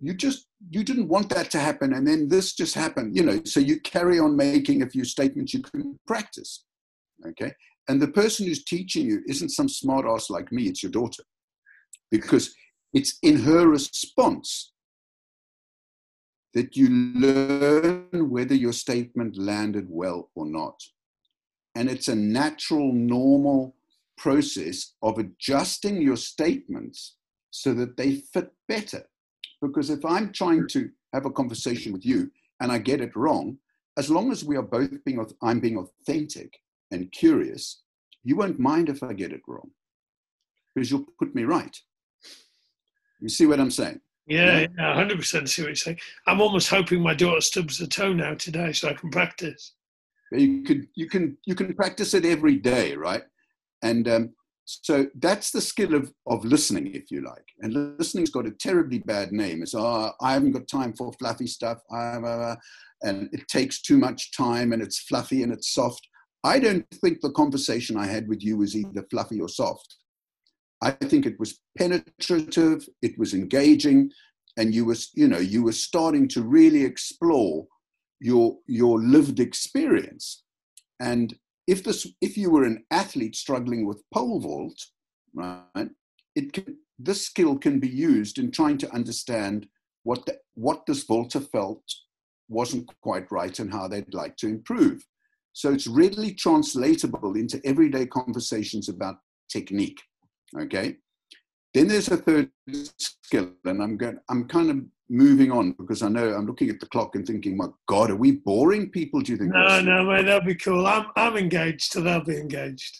you just, you didn't want that to happen. And then this just happened, you know, so you carry on making a few statements you can practice. Okay. And the person who's teaching you isn't some smart ass like me, it's your daughter, because it's in her response that you learn whether your statement landed well or not. And it's a natural, normal process of adjusting your statements so that they fit better. Because if I'm trying to have a conversation with you and I get it wrong, as long as we are both being, I'm being authentic and curious, you won't mind if I get it wrong, because you'll put me right. You see what I'm saying? Yeah, yeah, yeah, one hundred percent see what you're saying. I'm almost hoping my daughter stubs her toe now today so I can practice. You could, you can, you can practice it every day, right? And um, so that's the skill of, of listening, if you like. And listening's got a terribly bad name. It's, oh, I haven't got time for fluffy stuff. Uh, and it takes too much time, and it's fluffy and it's soft. I don't think the conversation I had with you was either fluffy or soft. I think it was penetrative, it was engaging, and you was, you know, you were starting to really explore your, your lived experience. And if this, if you were an athlete struggling with pole vault, right, it can, this skill can be used in trying to understand what the, what this vaulter felt wasn't quite right and how they'd like to improve. So it's readily translatable into everyday conversations about technique. Okay. Then there's a third skill, and I'm going, I'm kind of moving on because I know I'm looking at the clock and thinking, my God, are we boring people? Do you think? No, no, mate, that'll be cool. I'm, I'm engaged, so they'll be engaged.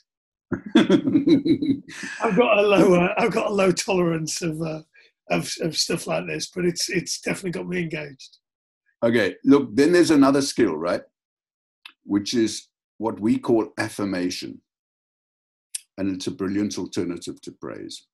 I've got a low, uh, I've got a low tolerance of, uh, of, of stuff like this, but it's, it's definitely got me engaged. Okay. Look, then there's another skill, right? Which is what we call affirmation. And it's a brilliant alternative to praise.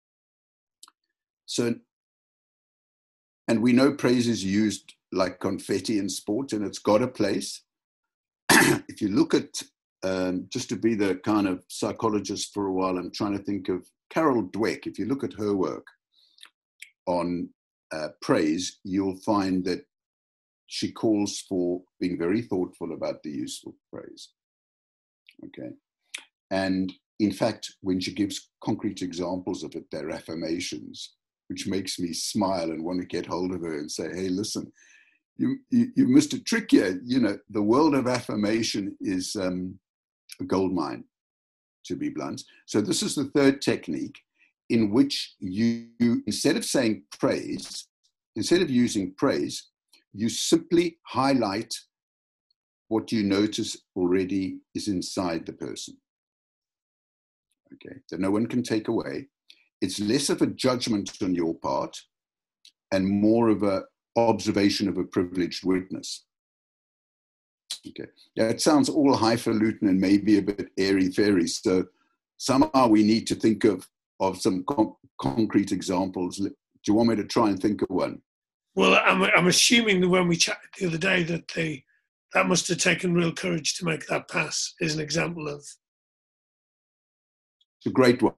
So, and we know praise is used like confetti in sport, and it's got a place. If you look at, um, just to be the kind of psychologist for a while, I'm trying to think of Carol Dweck. If you look at her work on uh, praise, you'll find that she calls for being very thoughtful about the use of praise. Okay. And in fact, when she gives concrete examples of it, they're affirmations, which makes me smile and want to get hold of her and say, hey, listen, you, you, you missed a trick here. You know, the world of affirmation is um, a gold mine, to be blunt. So this is the third technique in which you, instead of saying praise, instead of using praise, you simply highlight what you notice already is inside the person. Okay, that no one can take away. It's less of a judgment on your part and more of a observation of a privileged witness. Okay, yeah, it sounds all highfalutin and maybe a bit airy-fairy. So somehow we need to think of, of some con- concrete examples. Do you want me to try and think of one? Well, I'm, I'm assuming that when we chatted the other day that the, that must have taken real courage to make that pass is an example of. It's a great one.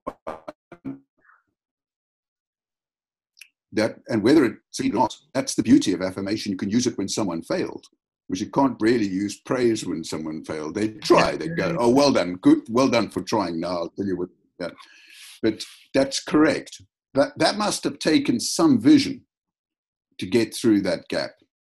That, and whether it's or not, that's the beauty of affirmation. You can use it when someone failed, because you can't really use praise when someone failed. They try, they go, oh, well done, good, well done for trying. Now I'll tell you what, yeah. But that's correct. That, that must have taken some vision to get through that gap.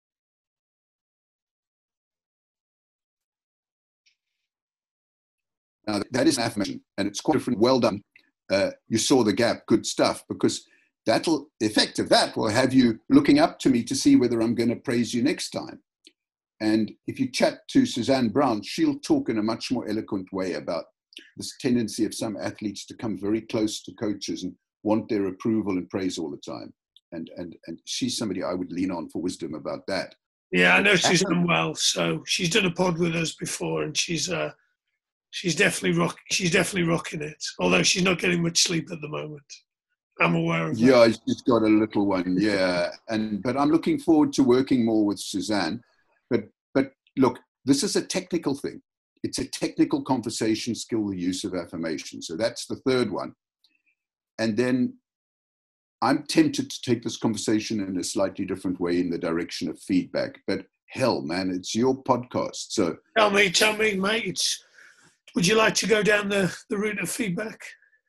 Now, that is an affirmation, and it's quite different. Well done. Uh, you saw the gap, good stuff, because that'll, the effect of that will have you looking up to me to see whether I'm going to praise you next time. And if you chat to Suzanne Brown, she'll talk in a much more eloquent way about this tendency of some athletes to come very close to coaches and want their approval and praise all the time. And, and, and she's somebody I would lean on for wisdom about that. Yeah, I know Suzanne well. So she's done a pod with us before, and she's uh, she's definitely rock. She's definitely rocking it. Although she's not getting much sleep at the moment. I'm aware of that. Yeah, she's got a little one. Yeah, and but I'm looking forward to working more with Suzanne. But but look, this is a technical thing. It's a technical conversation skill, the use of affirmation. So that's the third one. And then I'm tempted to take this conversation in a slightly different way in the direction of feedback, but hell, man, it's your podcast. So tell me, tell me, mate, it's, would you like to go down the, the route of feedback?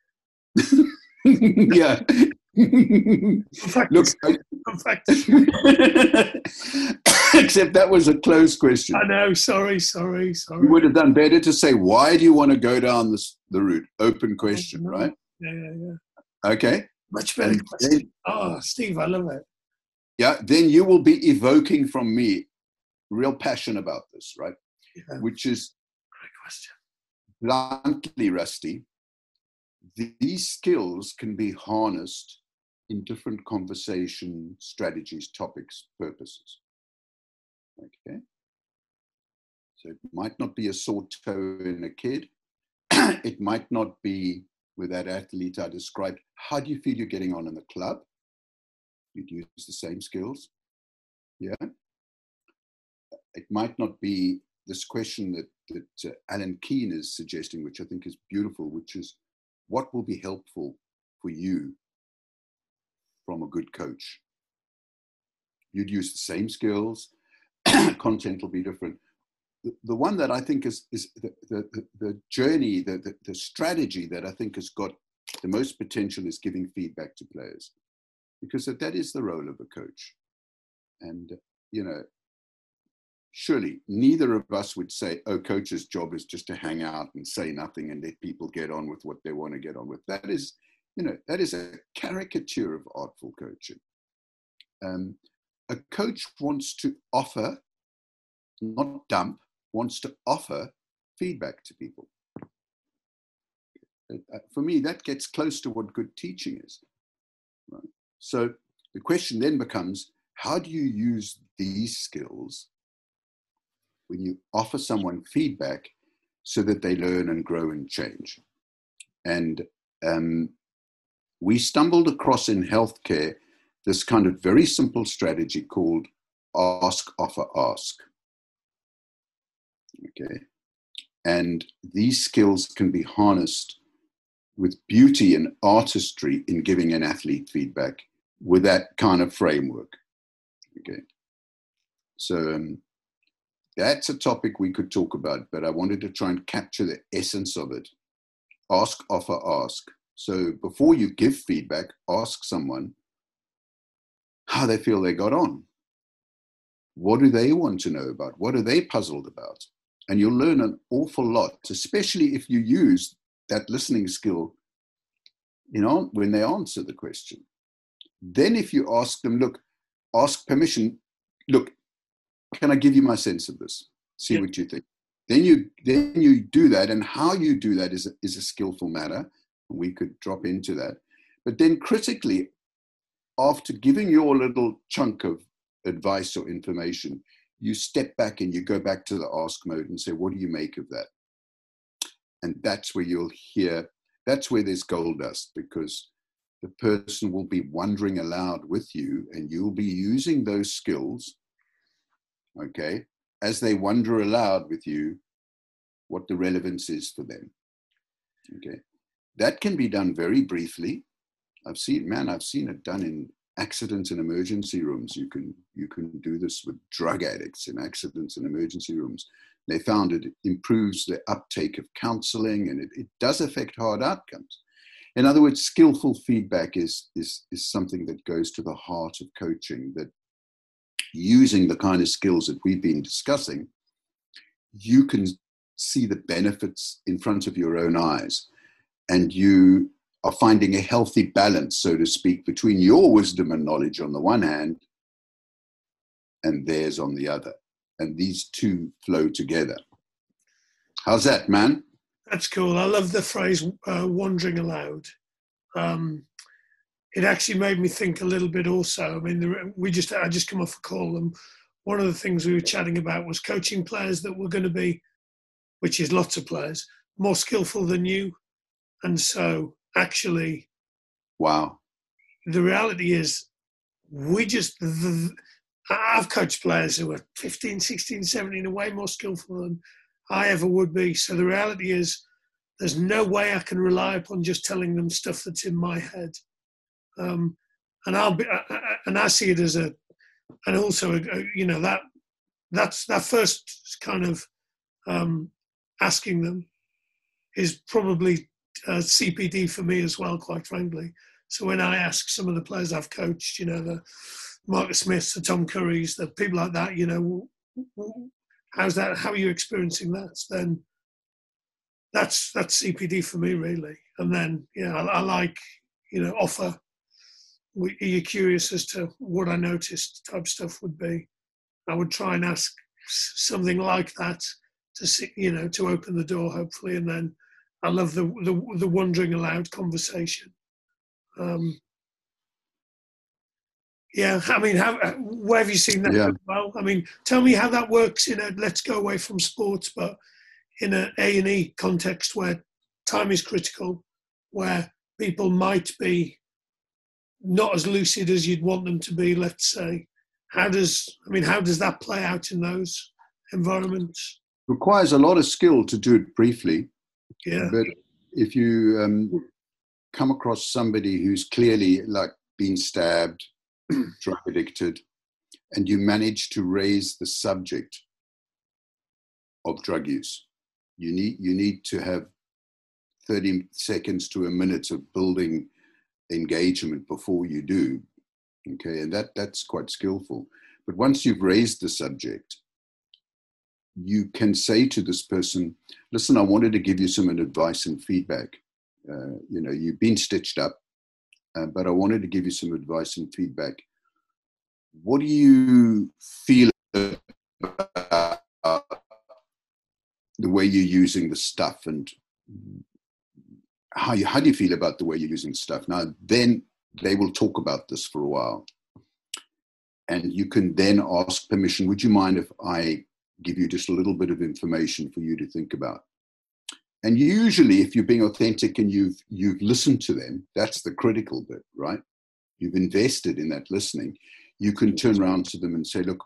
Yeah. Look, I, except that was a closed question. I know. Sorry, sorry, sorry. You would have done better to say, why do you want to go down this the route? Open question, right? Yeah, yeah, yeah. Okay. Much better And question. then, Oh, Steve, I love it. yeah. Then you will be evoking from me real passion about this, right? Yeah. Which is Great question. Bluntly, Rusty. These skills can be harnessed in different conversation strategies, topics, purposes. Okay. So it might not be a sore toe in a kid. It might not be with that athlete I described. How do you feel you're getting on in the club? You'd use the same skills. Yeah. It might not be this question that, that uh, Alan Keane is suggesting, which I think is beautiful, which is, what will be helpful for you from a good coach? You'd use the same skills, content will be different. The, the one that I think is, is the, the, the journey, the, the, the strategy that I think has got the most potential is giving feedback to players, because that, that is the role of a coach. And, you know, surely neither of us would say, oh, coach's job is just to hang out and say nothing and let people get on with what they want to get on with. That is, you know, that is a caricature of artful coaching. Um, a coach wants to offer, not dump, wants to offer feedback to people. Uh, for me, that gets close to what good teaching is. Right? So the question then becomes, how do you use these skills when you offer someone feedback so that they learn and grow and change? And um, we stumbled across in healthcare this kind of very simple strategy called ask, offer, ask. Okay. And these skills can be harnessed with beauty and artistry in giving an athlete feedback with that kind of framework. Okay. So, um, that's a topic we could talk about, but I wanted to try and capture the essence of it. Ask, offer, ask. So before you give feedback, ask someone how they feel they got on. What do they want to know about? What are they puzzled about? And you'll learn an awful lot, especially if you use that listening skill, you know, when they answer the question. Then if you ask them, look, ask permission, look, can I give you my sense of this? See yeah. what you think. Then you then you do that, and how you do that is a, is a skillful matter. We could drop into that. But then critically, after giving your little chunk of advice or information, you step back and you go back to the ask mode and say, what do you make of that? And that's where you'll hear, that's where there's gold dust, because the person will be wondering aloud with you, and you'll be using those skills, okay, as they wonder aloud with you what the relevance is for them. Okay. That can be done very briefly. I've seen, man, I've seen it done in accident and emergency rooms. You can, you can do this with drug addicts in accidents and emergency rooms. They found it improves the uptake of counseling, and it, it does affect hard outcomes. In other words, skillful feedback is, is, is something that goes to the heart of coaching, that using the kind of skills that we've been discussing, you can see the benefits in front of your own eyes, and you are finding a healthy balance, so to speak, between your wisdom and knowledge on the one hand and theirs on the other. And these two flow together. How's that, man? That's cool. I love the phrase uh, wandering aloud. Um, it actually made me think a little bit also. I mean, the, we just I just come off a call, and one of the things we were chatting about was coaching players that were going to be, which is lots of players, more skillful than you. And so actually, wow, the reality is we just, the, I've coached players who are fifteen, sixteen, seventeen, way more skillful than I ever would be. So the reality is there's no way I can rely upon just telling them stuff that's in my head. Um, and I'll be, and I see it as a, and also, a, a, you know, that that's that first kind of um, asking them is probably uh, C P D for me as well, quite frankly. So when I ask some of the players I've coached, you know, the Marcus Smiths, the Tom Currys, the people like that, you know, how's that? How are you experiencing that? Then that's that's C P D for me, really. And then, yeah, I, I like, you know, offer. Are you curious as to what I noticed? Type stuff would be. I would try and ask something like that to see, you know, to open the door, hopefully, and then I love the the, the wondering aloud conversation. Um, yeah, I mean, how, where have you seen that Yeah. as well? I mean, tell me how that works in a, let's go away from sports, but in an A and E context where time is critical, where people might be not as lucid as you'd want them to be, let's say. How does, I mean, how does that play out in those environments? Requires a lot of skill to do it briefly. Yeah. But if you um, come across somebody who's clearly like been stabbed, drug addicted, and you manage to raise the subject of drug use, you need you need to have thirty seconds to a minute of building engagement before you do. Okay, and that that's quite skillful. But once you've raised the subject, you can say to this person, listen, I wanted to give you some advice and feedback. Uh, you know, you've been stitched up, uh, but I wanted to give you some advice and feedback. What do you feel about the way you're using the stuff, and how, you, how do you feel about the way you're using stuff? Now, then they will talk about this for a while. And you can then ask permission, would you mind if I give you just a little bit of information for you to think about? And usually, if you're being authentic and you've you've listened to them, that's the critical bit, right? You've invested in that listening. You can turn around to them and say, look,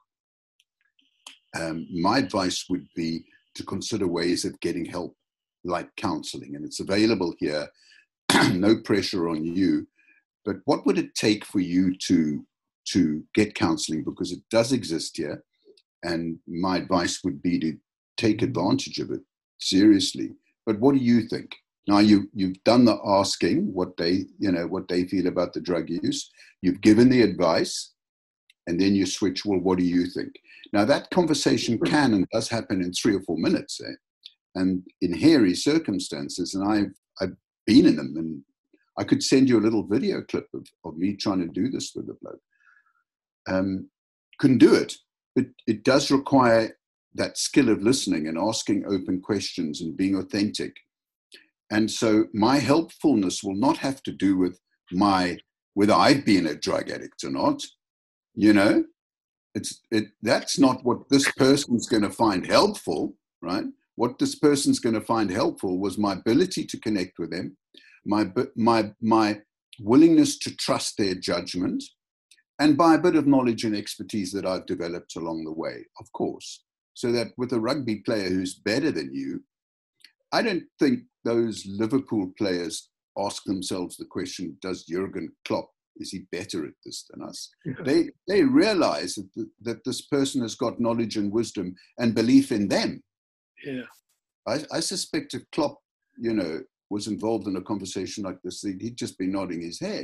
um, my advice would be to consider ways of getting help, like counseling, and it's available here. No pressure on you. But what would it take for you to to get counseling? Because it does exist here. And my advice would be to take advantage of it seriously. But what do you think? Now you you've done the asking, what they you know what they feel about the drug use. You've given the advice, and then you switch. Well, what do you think? Now that conversation can and does happen in three or four minutes, eh? And in hairy circumstances. And I've I've been in them, and I could send you a little video clip of, of me trying to do this with the bloke. Um, couldn't do it, but it does require that skill of listening and asking open questions and being authentic. And so my helpfulness will not have to do with my, whether I've been a drug addict or not, you know, it's, it, that's not what this person's going to find helpful, right? What this person's going to find helpful was my ability to connect with them, my, my, my willingness to trust their judgment, and by a bit of knowledge and expertise that I've developed along the way, of course. So that with a rugby player who's better than you, I don't think those Liverpool players ask themselves the question, does Jurgen Klopp, is he better at this than us? Yeah. They they realize that, the, that this person has got knowledge and wisdom and belief in them. Yeah. I, I suspect if Klopp, you know, was involved in a conversation like this, he'd just be nodding his head.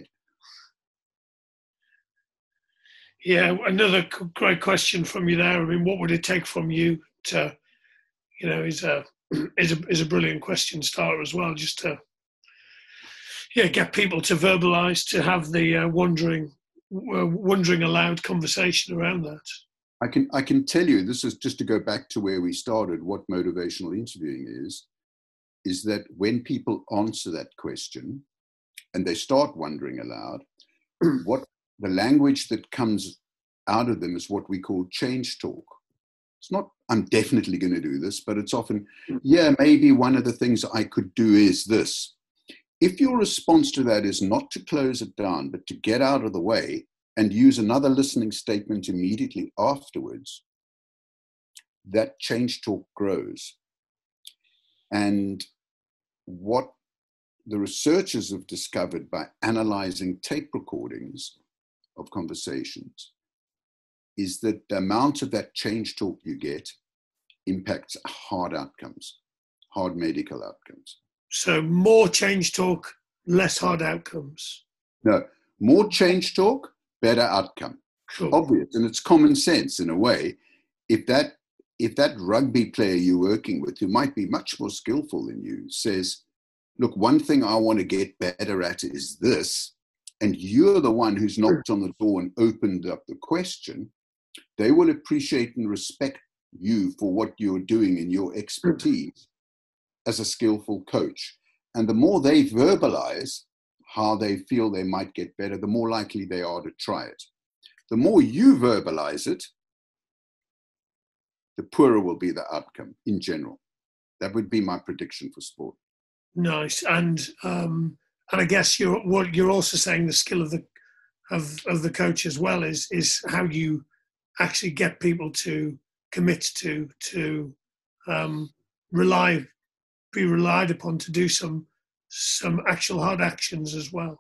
Yeah, another great question from you there. I mean, what would it take from you to, you know, is a is a is a brilliant question starter as well. Just to, yeah, get people to verbalise, to have the uh, wondering, uh, wondering aloud conversation around that. I can I can tell you, this is just to go back to where we started. What motivational interviewing is, is that when people answer that question, and they start wondering aloud, what the language that comes out of them is what we call change talk. It's not, I'm definitely going to do this, but it's often, yeah, maybe one of the things I could do is this. If your response to that is not to close it down, but to get out of the way and use another listening statement immediately afterwards, that change talk grows. And what the researchers have discovered by analyzing tape recordings of conversations is that the amount of that change talk you get impacts hard outcomes, hard medical outcomes. So more change talk, less hard outcomes. No, more change talk, better outcome. Cool. Obvious, and it's common sense in a way. If that if that rugby player you're working with, who might be much more skillful than you, says, look, one thing I want to get better at is this, and you're the one who's knocked on the door and opened up the question, they will appreciate and respect you for what you're doing and your expertise as a skillful coach. And the more they verbalize how they feel they might get better, the more likely they are to try it. The more you verbalize it, the poorer will be the outcome in general. That would be my prediction for sport. Nice. And um, and I guess you're what you're also saying the skill of the of, of the coach as well is is how you actually get people to commit to to um, rely be relied upon to do some some actual hard actions as well.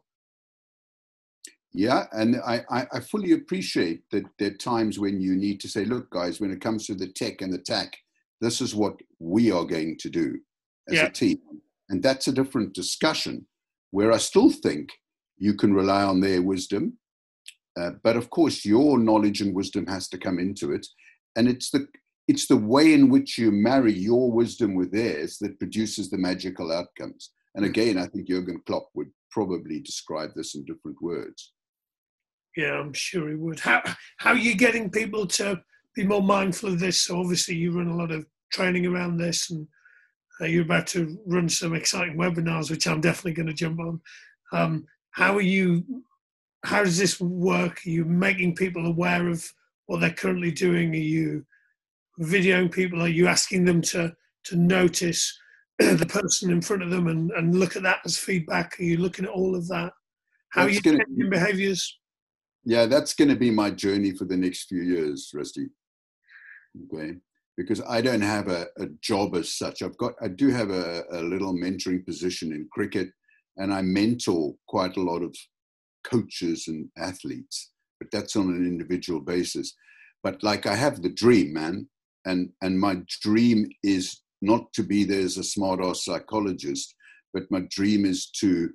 Yeah, and I, I, I fully appreciate that there are times when you need to say, look, guys, when it comes to the tech and the tack, this is what we are going to do as yeah. a team. And that's a different discussion where I still think you can rely on their wisdom. Uh, but of course, your knowledge and wisdom has to come into it. And it's the it's the way in which you marry your wisdom with theirs that produces the magical outcomes. And again, I think Jurgen Klopp would probably describe this in different words. Yeah, I'm sure he would. How how are you getting people to be more mindful of this? So obviously you run a lot of training around this, and uh, you're about to run some exciting webinars, which I'm definitely going to jump on. Um, how are you? How does this work? Are you making people aware of what they're currently doing? Are you videoing people? Are you asking them to to notice the person in front of them and, and look at that as feedback? Are you looking at all of that? How That's are you gonna, changing behaviours? Yeah, that's going to be my journey for the next few years, Rusty. Okay, because I don't have a, a job as such. I've got, I do have a, a little mentoring position in cricket, and I mentor quite a lot of coaches and athletes, but that's on an individual basis. But like, I have the dream, man, and and my dream is not to be there as a smart-ass psychologist, but my dream is to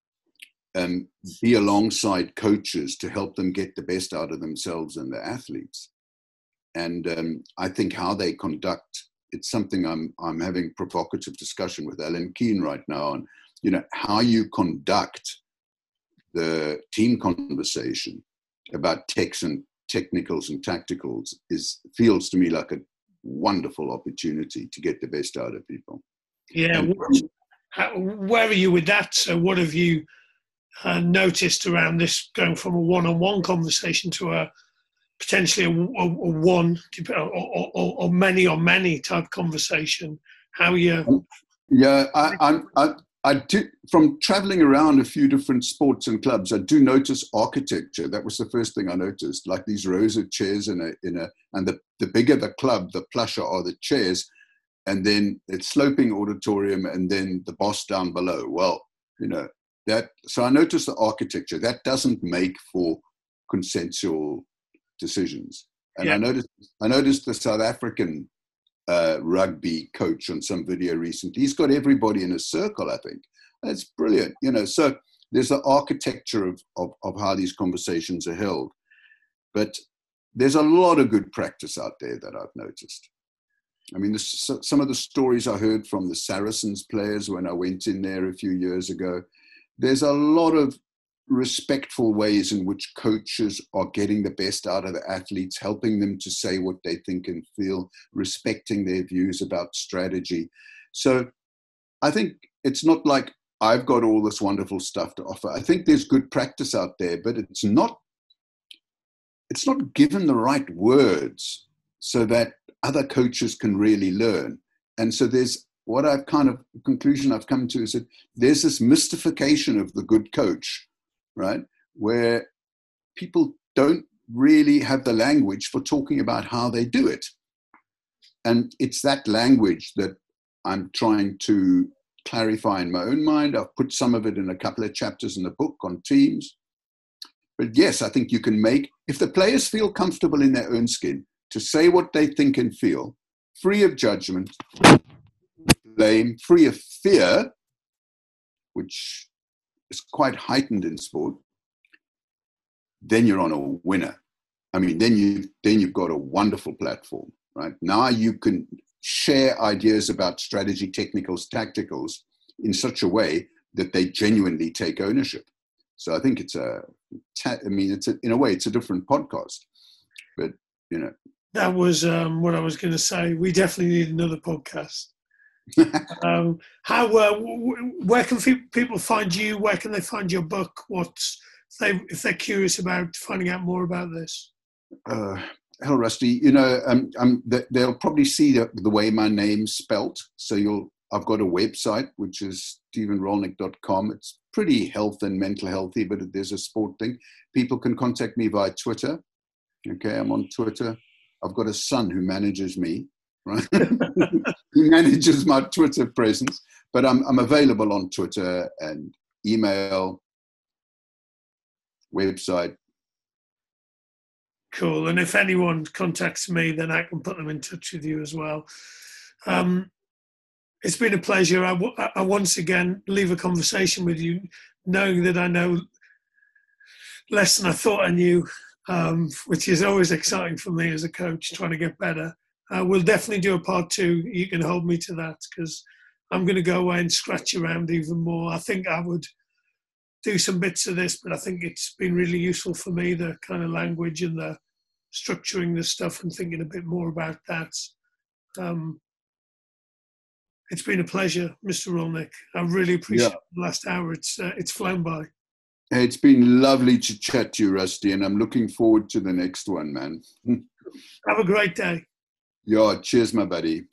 um, be alongside coaches to help them get the best out of themselves and their athletes. And um, I think how they conduct, it's something I'm I'm having provocative discussion with Alan Keane right now on, you know, how you conduct the team conversation about techs and technicals and tacticals is feels to me like a wonderful opportunity to get the best out of people. Yeah. And, how, where are you with that? So what have you uh, noticed around this going from a one-on-one conversation to a potentially a, a, a one or, or, or many on many type conversation? How are you? Yeah, I, I'm, I, I do, from traveling around a few different sports and clubs, I do notice architecture. That was the first thing I noticed, like these rows of chairs in a, in a, and the, the bigger the club, the plusher are the chairs, and then it's sloping auditorium, and then the boss down below. Well, you know, that, so I noticed the architecture. That doesn't make for consensual decisions. And yeah. I noticed, I noticed the South African uh, rugby coach on some video recently. He's got everybody in a circle, I think. That's brilliant. You know, so there's the architecture of, of, of how these conversations are held. But there's a lot of good practice out there that I've noticed. I mean, this, some of the stories I heard from the Saracens players when I went in there a few years ago, there's a lot of respectful ways in which coaches are getting the best out of the athletes, helping them to say what they think and feel, respecting their views about strategy. So I think it's not like I've got all this wonderful stuff to offer. I think there's good practice out there, but it's not, it's not given the right words so that other coaches can really learn. And so there's what I've kind of, conclusion I've come to is that there's this mystification of the good coach, right? Where people don't really have the language for talking about how they do it. And it's that language that I'm trying to clarify in my own mind. I've put some of it in a couple of chapters in the book on teams. but yes, I think you can make, if the players feel comfortable in their own skin to say what they think and feel, free of judgment, blame, free of fear, which is quite heightened in sport, then you're on a winner. I mean, then you then you've got a wonderful platform, right? Now you can share ideas about strategy, technicals, tacticals in such a way that they genuinely take ownership. So I think it's a, I mean, it's a, in a way, it's a different podcast, but you know. That was um, what I was going to say. We definitely need another podcast. um, how, uh, w- where can f- people find you? Where can they find your book? What's if, they, if they're curious about finding out more about this? Uh, hell, Rusty, you know, um, um, they'll probably see the, the way my name's spelt. So you'll, I've got a website, which is stephen rolnick dot com. It's pretty health and mental healthy, but there's a sport thing. People can contact me via Twitter. Okay, I'm on Twitter. I've got a son who manages me, right? He manages my Twitter presence, but I'm I'm available on Twitter and email, website. Cool. And if anyone contacts me, then I can put them in touch with you as well. Um, it's been a pleasure. I, w- I once again leave a conversation with you, knowing that I know less than I thought I knew, um, which is always exciting for me as a coach, trying to get better. Uh, we'll definitely do a part two. You can hold me to that, because I'm going to go away and scratch around even more. I think I would do some bits of this, but I think it's been really useful for me, the kind of language and the structuring the stuff and thinking a bit more about that. Um, it's been a pleasure, Mister Rolnick. I really appreciate yeah. the last hour. It's uh, it's flown by. It's been lovely to chat to you, Rusty, and I'm looking forward to the next one, man. Have a great day. Yeah, cheers, my buddy.